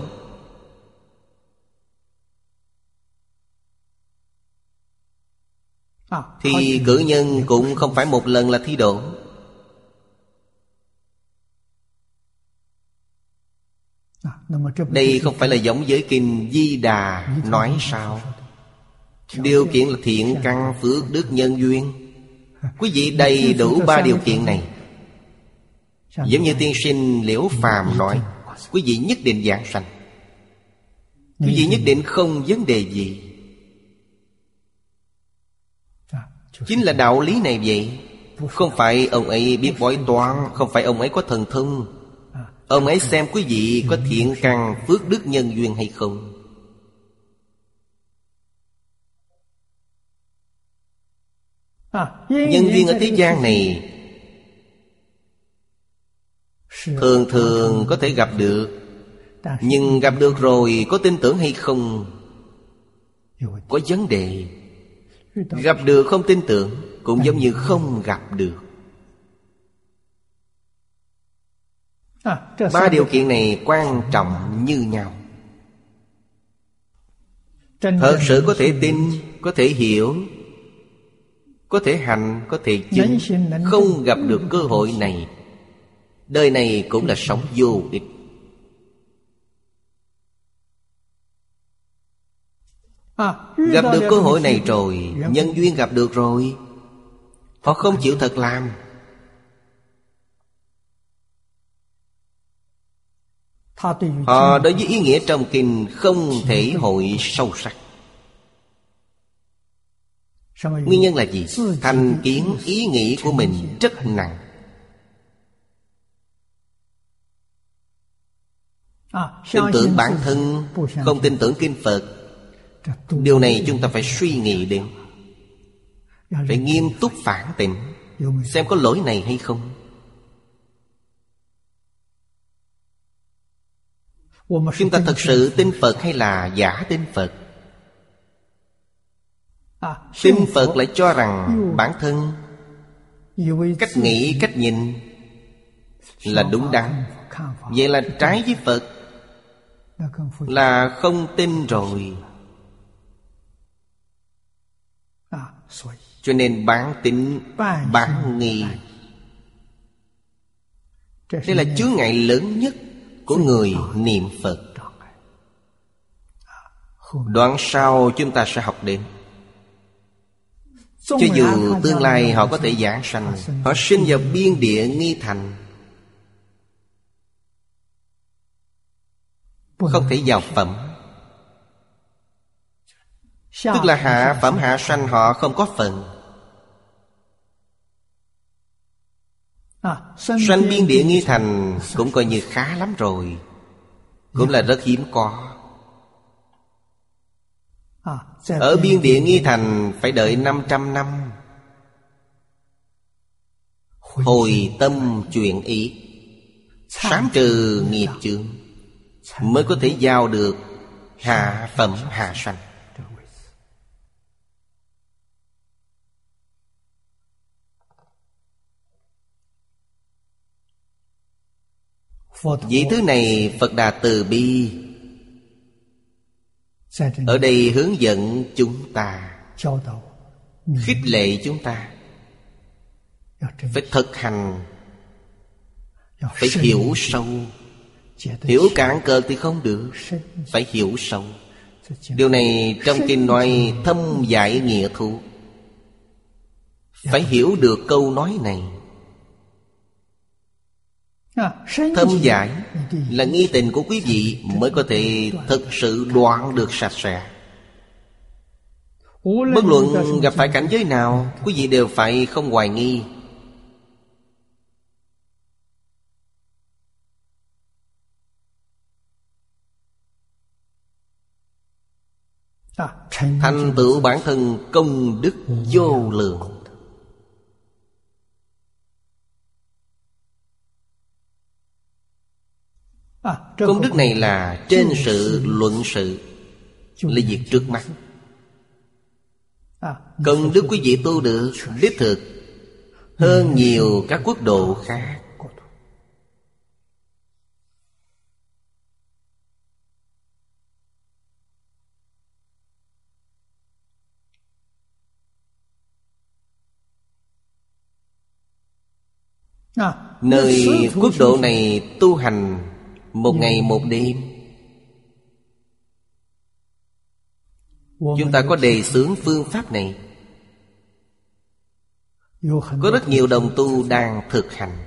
Thì cử nhân cũng không phải một lần là thi đỗ. Đây không phải là giống với kinh Di Đà nói sao? Điều kiện là thiện căn phước đức nhân duyên. Quý vị đầy đủ 3 điều kiện này. Giống như tiên sinh Liễu Phàm nói, quý vị nhất định giảng sanh, quý vị nhất định không vấn đề gì. Chính là đạo lý này vậy. Không phải ông ấy biết bói toán, không phải ông ấy có thần thông. Ông ấy xem quý vị có thiện căn phước đức nhân duyên hay không. Nhân duyên ở thế gian này thường thường có thể gặp được, nhưng gặp được rồi có tin tưởng hay không có vấn đề. Gặp được không tin tưởng cũng giống như không gặp được. 3 điều kiện này quan trọng như nhau. Thật sự có thể tin, có thể hiểu, có thể hành, có thể chứng. Không gặp được cơ hội này, đời này cũng là sống vô ích. Gặp được cơ hội này rồi, nhân duyên gặp được rồi, họ không chịu thật làm. Họ đối với ý nghĩa trong kinh không thể hội sâu sắc. Nguyên nhân là gì? Thành kiến ý nghĩ của mình rất nặng. Tin tưởng bản thân, không tin tưởng kinh Phật. Điều này chúng ta phải suy nghĩ đến, phải nghiêm túc phản tỉnh, xem có lỗi này hay không. Chúng ta thật sự tin Phật hay là giả tin Phật? Tin Phật lại cho rằng bản thân cách nghĩ, cách nhìn là đúng đắn. Vậy là trái với Phật, là không tin rồi. Cho nên bán tín, bán nghi, đây là chướng ngại lớn nhất của người niệm Phật. Đoạn sau chúng ta sẽ học đến. Cho dù tương lai họ có thể giảng sanh, họ sinh vào biên địa nghi thành, không thể vào phẩm. Tức là hạ phẩm hạ sanh họ không có phần. Sanh biên địa nghi thành cũng coi như khá lắm rồi, cũng là rất hiếm có. Ở biên địa nghi thành phải đợi 500 năm. Hồi tâm chuyển ý, sám trừ nghiệp chướng, mới có thể vào được hạ phẩm hạ sanh. Vì thứ này Phật Đà từ bi ở đây hướng dẫn chúng ta, khích lệ chúng ta phải thực hành, phải hiểu sâu. Hiểu cạn cợt thì không được, phải hiểu sâu. Điều này trong kinh nói thâm giải nghĩa thú. Phải hiểu được câu nói này. Thâm giải là nghi tình của quý vị mới có thể thực sự đoạn được sạch sẽ. Bất luận gặp phải cảnh giới nào, quý vị đều phải không hoài nghi. Thành tựu bản thân công đức vô lượng. Công đức này là trên sự luận sự, là việc trước mắt. Công đức quý vị tu được đích thực hơn nhiều các quốc độ khác. Nơi quốc độ này tu hành một ngày một đêm. Chúng ta có đề xướng phương pháp này. Có rất nhiều đồng tu đang thực hành.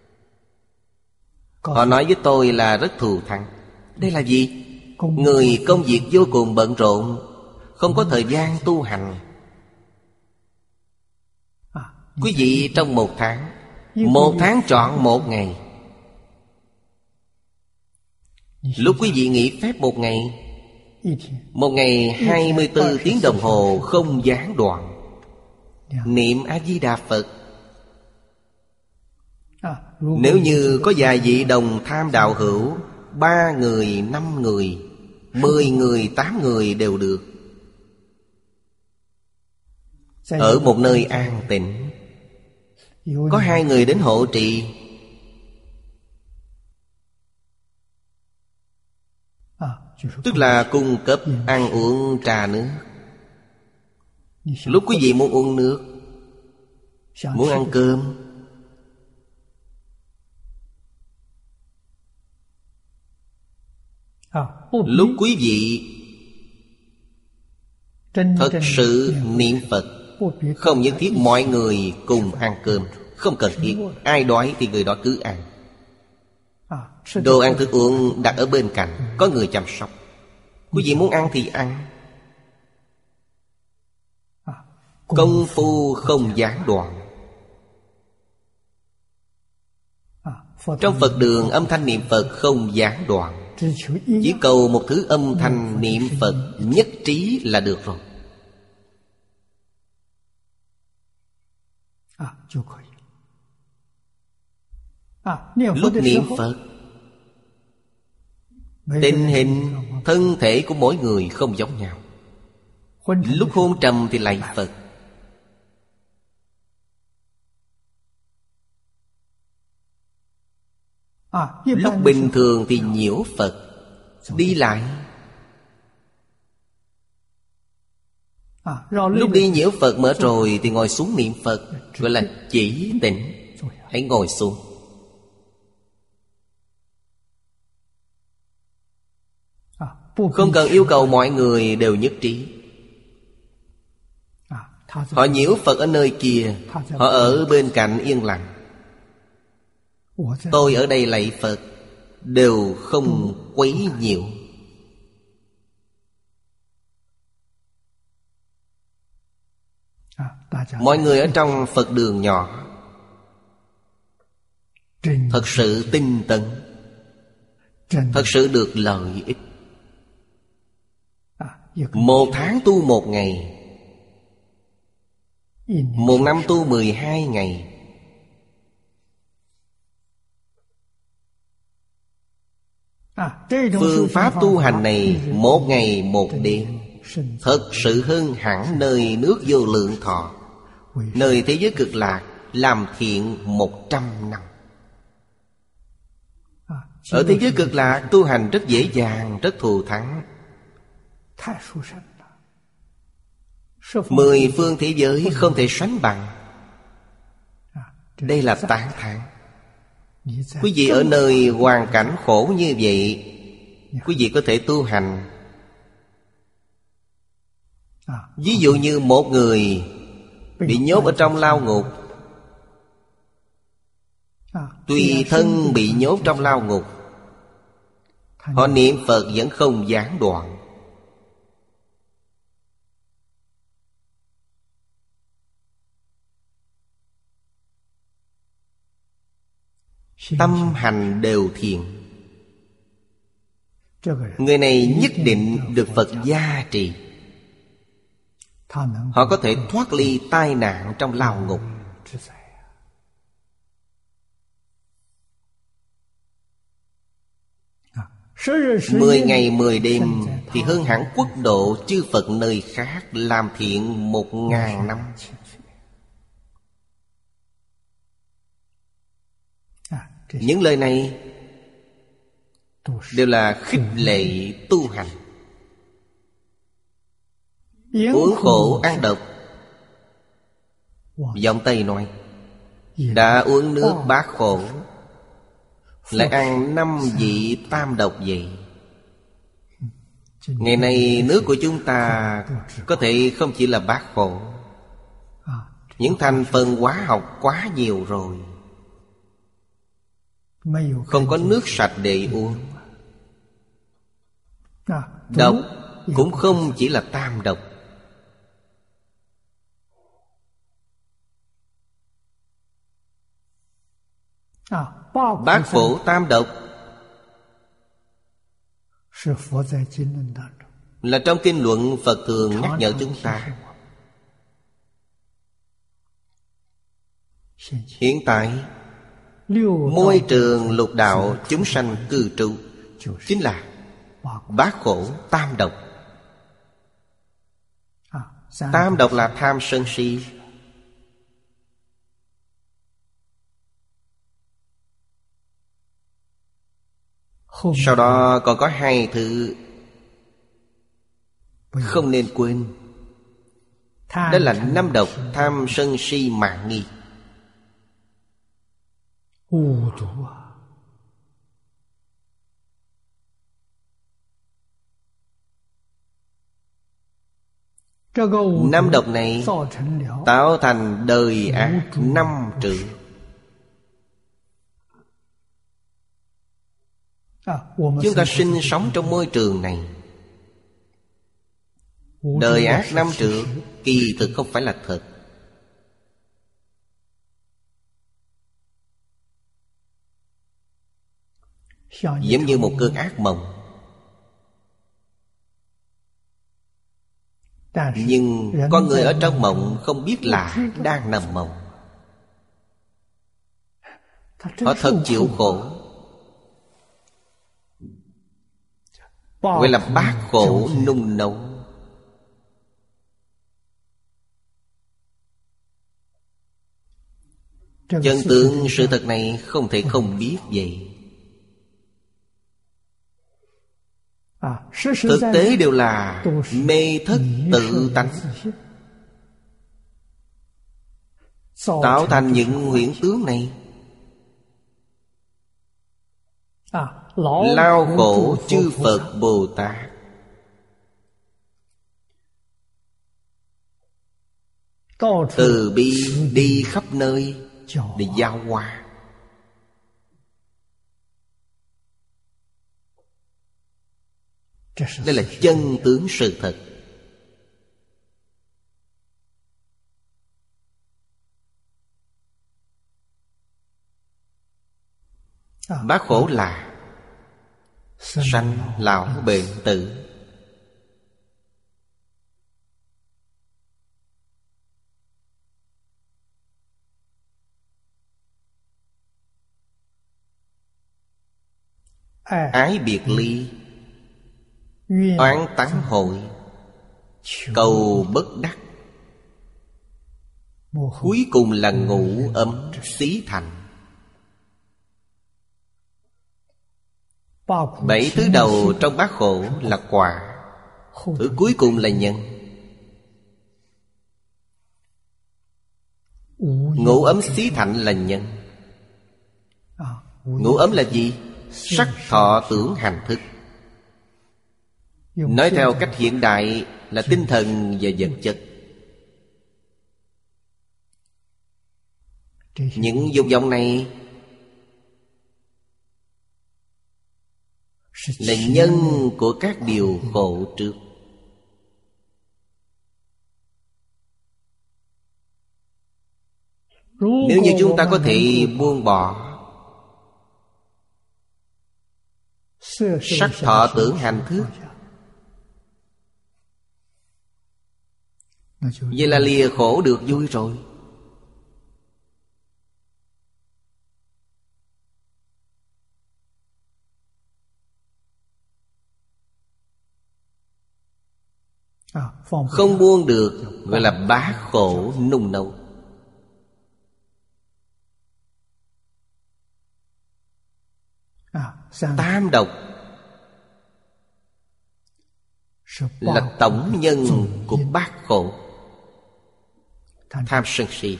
Họ nói với tôi là rất thù thắng. Đây là gì? Người công việc vô cùng bận rộn, không có thời gian tu hành. Quý vị trong một tháng trọn một ngày. Lúc quý vị nghỉ phép một ngày 24 tiếng đồng hồ không gián đoạn niệm A-di-đà Phật. Nếu như có vài vị đồng tham đạo hữu, 3 người, 5 người, 10 người, 8 người đều được. Ở một nơi an tĩnh, có 2 người đến hộ trì, tức là cung cấp ăn uống trà nước. Lúc quý vị muốn uống nước, muốn ăn cơm, lúc quý vị thật sự niệm Phật, không nhất thiết mọi người cùng ăn cơm, không cần thiết. Ai đói thì người đó cứ ăn. Đồ ăn thức uống đặt ở bên cạnh, có người chăm sóc. Quý vị muốn ăn thì ăn. Công phu không gián đoạn. Trong Phật đường âm thanh niệm Phật không gián đoạn. Chỉ cầu một thứ âm thanh niệm Phật nhất trí là được rồi. Lúc niệm Phật, tình hình thân thể của mỗi người không giống nhau. Lúc hôn trầm thì lạy Phật, lúc bình thường thì nhiễu Phật. Đi lại, lúc đi nhiễu Phật mở rồi thì ngồi xuống niệm Phật, gọi là chỉ tĩnh. Hãy ngồi xuống. Không cần yêu cầu mọi người đều nhất trí. Họ nhiễu Phật ở nơi kia, họ ở bên cạnh yên lặng. Tôi ở đây lạy Phật, đều không quấy nhiễu. Mọi người ở trong Phật đường nhỏ thật sự tinh tấn, thật sự được lợi ích. 1 tháng tu 1 ngày, 1 năm tu 12 ngày. Phương pháp tu hành này 1 ngày 1 đêm, thật sự hơn hẳn nơi nước vô lượng thọ, nơi thế giới cực lạc làm thiện 100 năm. Ở thế giới cực lạc tu hành rất dễ dàng, rất thù thắng. 10 phương thế giới không thể sánh bằng. Đây là tán thán. Quý vị ở nơi hoàn cảnh khổ như vậy, quý vị có thể tu hành, Ví dụ như một người bị nhốt ở trong lao ngục, tùy thân bị nhốt trong lao ngục, họ niệm Phật vẫn không gián đoạn. Tâm hành đều thiện. Người này nhất định được Phật gia trì. Họ có thể thoát ly tai nạn trong lao ngục. Mười ngày 10 đêm thì hơn hẳn quốc độ chư Phật nơi khác làm thiện 1000 năm. Những lời này đều là khích lệ tu hành. Uống khổ ăn độc. Giọng Tây nói, đã uống nước bát khổ, lại ăn 5 vị tam độc vậy. Ngày nay nước của chúng ta có thể không chỉ là bát khổ. Những thành phần hóa học quá nhiều rồi, không có nước sạch để uống. Độc cũng không chỉ là tam độc. Bát khổ tam độc là trong kinh luận Phật thường nhắc nhở chúng ta. Hiện tại môi trường lục đạo chúng sanh cư trụ chính là bát khổ tam độc. Tam độc là tham sân si. Sau đó còn có 2 thứ không nên quên. Đó là 5 độc: tham sân si mạn nghi. Năm độc này tạo thành đời ác 5 trượng. Chúng ta sinh sống trong môi trường này, đời ác 5 trượng kỳ thực không phải là thật. Giống như một cơn ác mộng. Nhưng con người ở trong mộng không biết là đang nằm mộng. Họ thật chịu khổ, gọi là bát khổ nung nấu. Chân tướng sự thật này không thể không biết vậy. Thực tế đều là mê thất tự tánh, tạo thành những huyễn tướng này. Lao khổ chư Phật Bồ Tát, từ bi đi khắp nơi để giáo hóa. Đây là chân tướng sự thật. Bát khổ là sanh lão bệnh tử. Ái biệt ly, oán tắng hội, cầu bất đắc, cuối cùng là ngủ ấm xí thành. 7 thứ đầu trong bát khổ là quả, thứ cuối cùng là nhân. Ngủ ấm xí thạnh là nhân. Ngủ ấm là gì? Sắc thọ tưởng hành thức. Nói theo cách hiện đại là tinh thần và vật chất. Những dục vọng này là nhân của các điều khổ trước. Nếu như chúng ta có thể buông bỏ sắc thọ tưởng hành thức, vậy là lìa khổ được vui rồi. Không buông được gọi là bá khổ nung nấu. Tam độc là tổng nhân của bát khổ. Tham sân si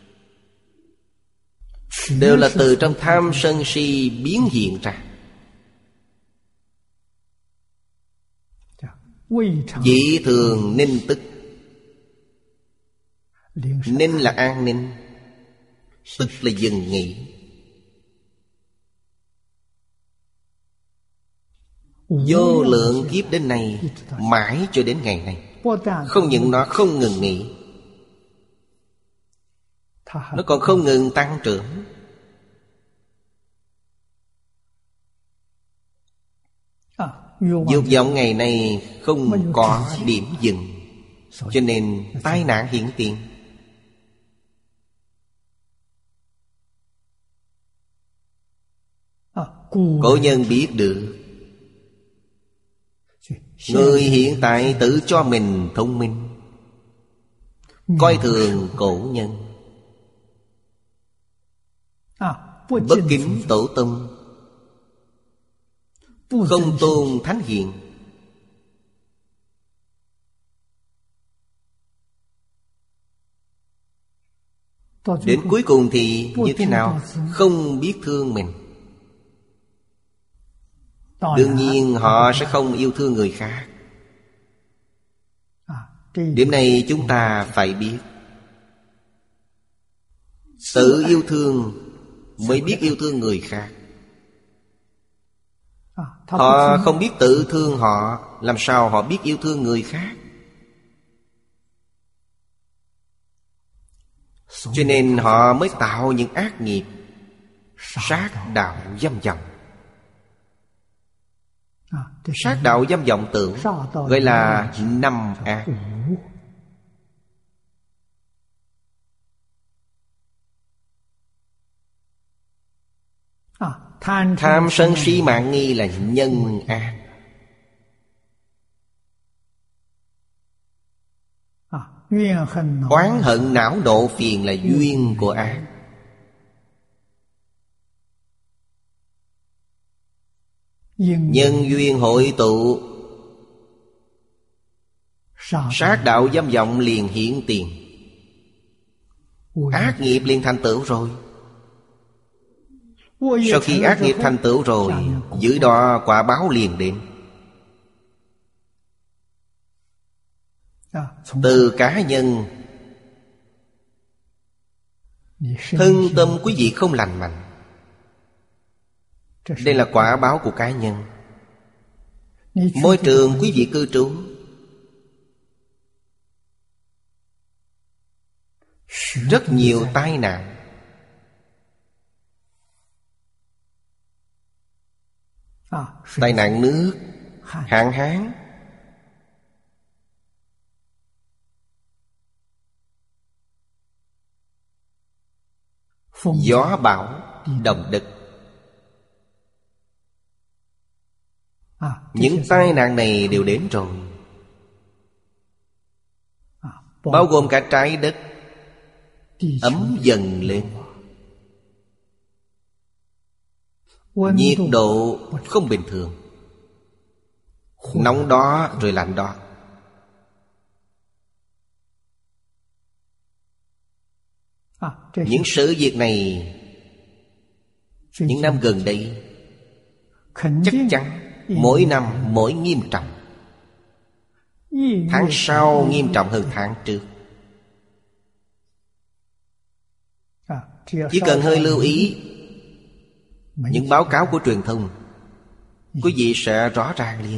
đều là từ trong tham sân si biến hiện ra. Dị thường ninh tức. Ninh là an ninh, tức là dừng nghỉ. Vô lượng kiếp đến nay, mãi cho đến ngày này, không những nó không ngừng nghỉ, nó còn không ngừng tăng trưởng. Dục vọng ngày nay không có điểm dừng, cho nên tai nạn hiện tiền. Cổ nhân biết được, người hiện tại tự cho mình thông minh, coi thường cổ nhân, bất kính tổ tông, không tôn thánh hiền. Đến cuối cùng thì như thế nào? Không biết thương mình. Đương nhiên họ sẽ không yêu thương người khác. Điểm này chúng ta phải biết. Tự yêu thương mới biết yêu thương người khác. Họ không biết tự thương họ, làm sao họ biết yêu thương người khác? Cho nên họ mới tạo những ác nghiệp, sát đạo dâm vọng. Sát đạo dâm vọng tưởng gọi là năm ác. Tham sân si mạng nghi là nhân ác. Oán hận não độ phiền là duyên của ác. Nhân duyên hội tụ, sát đạo dâm vọng liền hiện tiền. Ác nghiệp liền thành tựu rồi. Sau khi ác nghiệp thành tựu rồi, dưới đó quả báo liền đến. Từ cá nhân, thân tâm quý vị không lành mạnh, đây là quả báo của cá nhân. Môi trường quý vị cư trú, rất nhiều tai nạn. Tai nạn nước, hạn hán, gió bão, động đất. Những tai nạn này đều đến rồi, bao gồm cả trái đất ấm dần lên. Nhiệt độ không bình thường, nóng đó rồi lạnh đó. Những sự việc này những năm gần đây chắc chắn mỗi năm mỗi nghiêm trọng. Tháng sau nghiêm trọng hơn tháng trước. Chỉ cần hơi lưu ý những báo cáo của truyền thông, quý vị sẽ rõ ràng liền.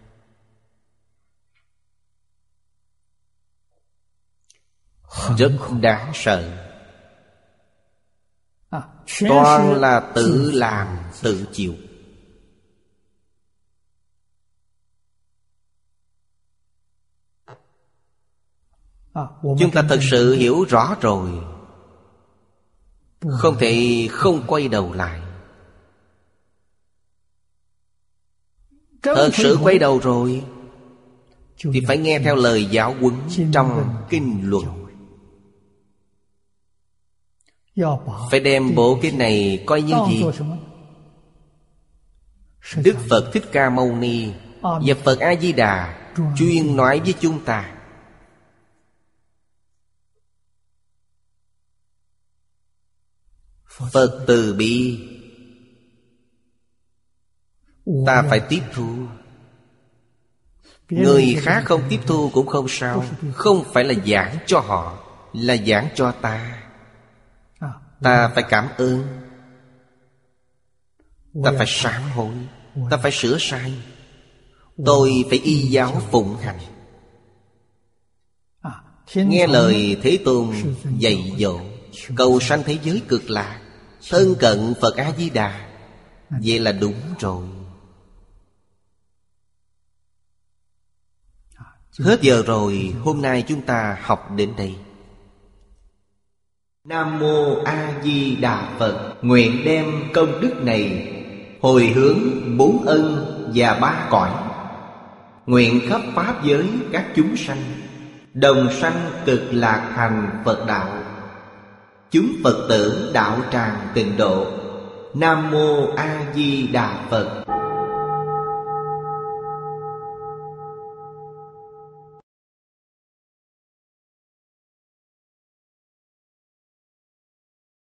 Rất đáng sợ. Toàn là tự làm tự chịu. Chúng ta thật sự hiểu rõ rồi, không thể không quay đầu lại. Thật sự quay đầu rồi thì phải nghe theo lời giáo huấn trong kinh luận. Phải đem bộ kinh này coi như gì? Đức Phật Thích Ca Mâu Ni và Phật A Di Đà chuyên nói với chúng ta. Phật từ bi, ta phải tiếp thu. Người khác không tiếp thu cũng không sao. Không phải là giảng cho họ, là giảng cho ta. Ta phải cảm ơn, ta phải sám hối, ta phải sửa sai. Tôi phải y giáo phụng hành. Nghe lời Thế Tôn dạy dỗ, cầu sanh thế giới cực lạc, thân cận Phật A Di Đà. Vậy là đúng rồi. Hết giờ rồi, hôm nay chúng ta học đến đây. Nam Mô A Di Đà Phật. Nguyện đem công đức này hồi hướng 4 ân và 3 cõi. Nguyện khắp pháp giới các chúng sanh đồng sanh cực lạc thành Phật đạo. Chúng Phật tử đạo tràng tịnh độ. Nam Mô A Di Đà Phật.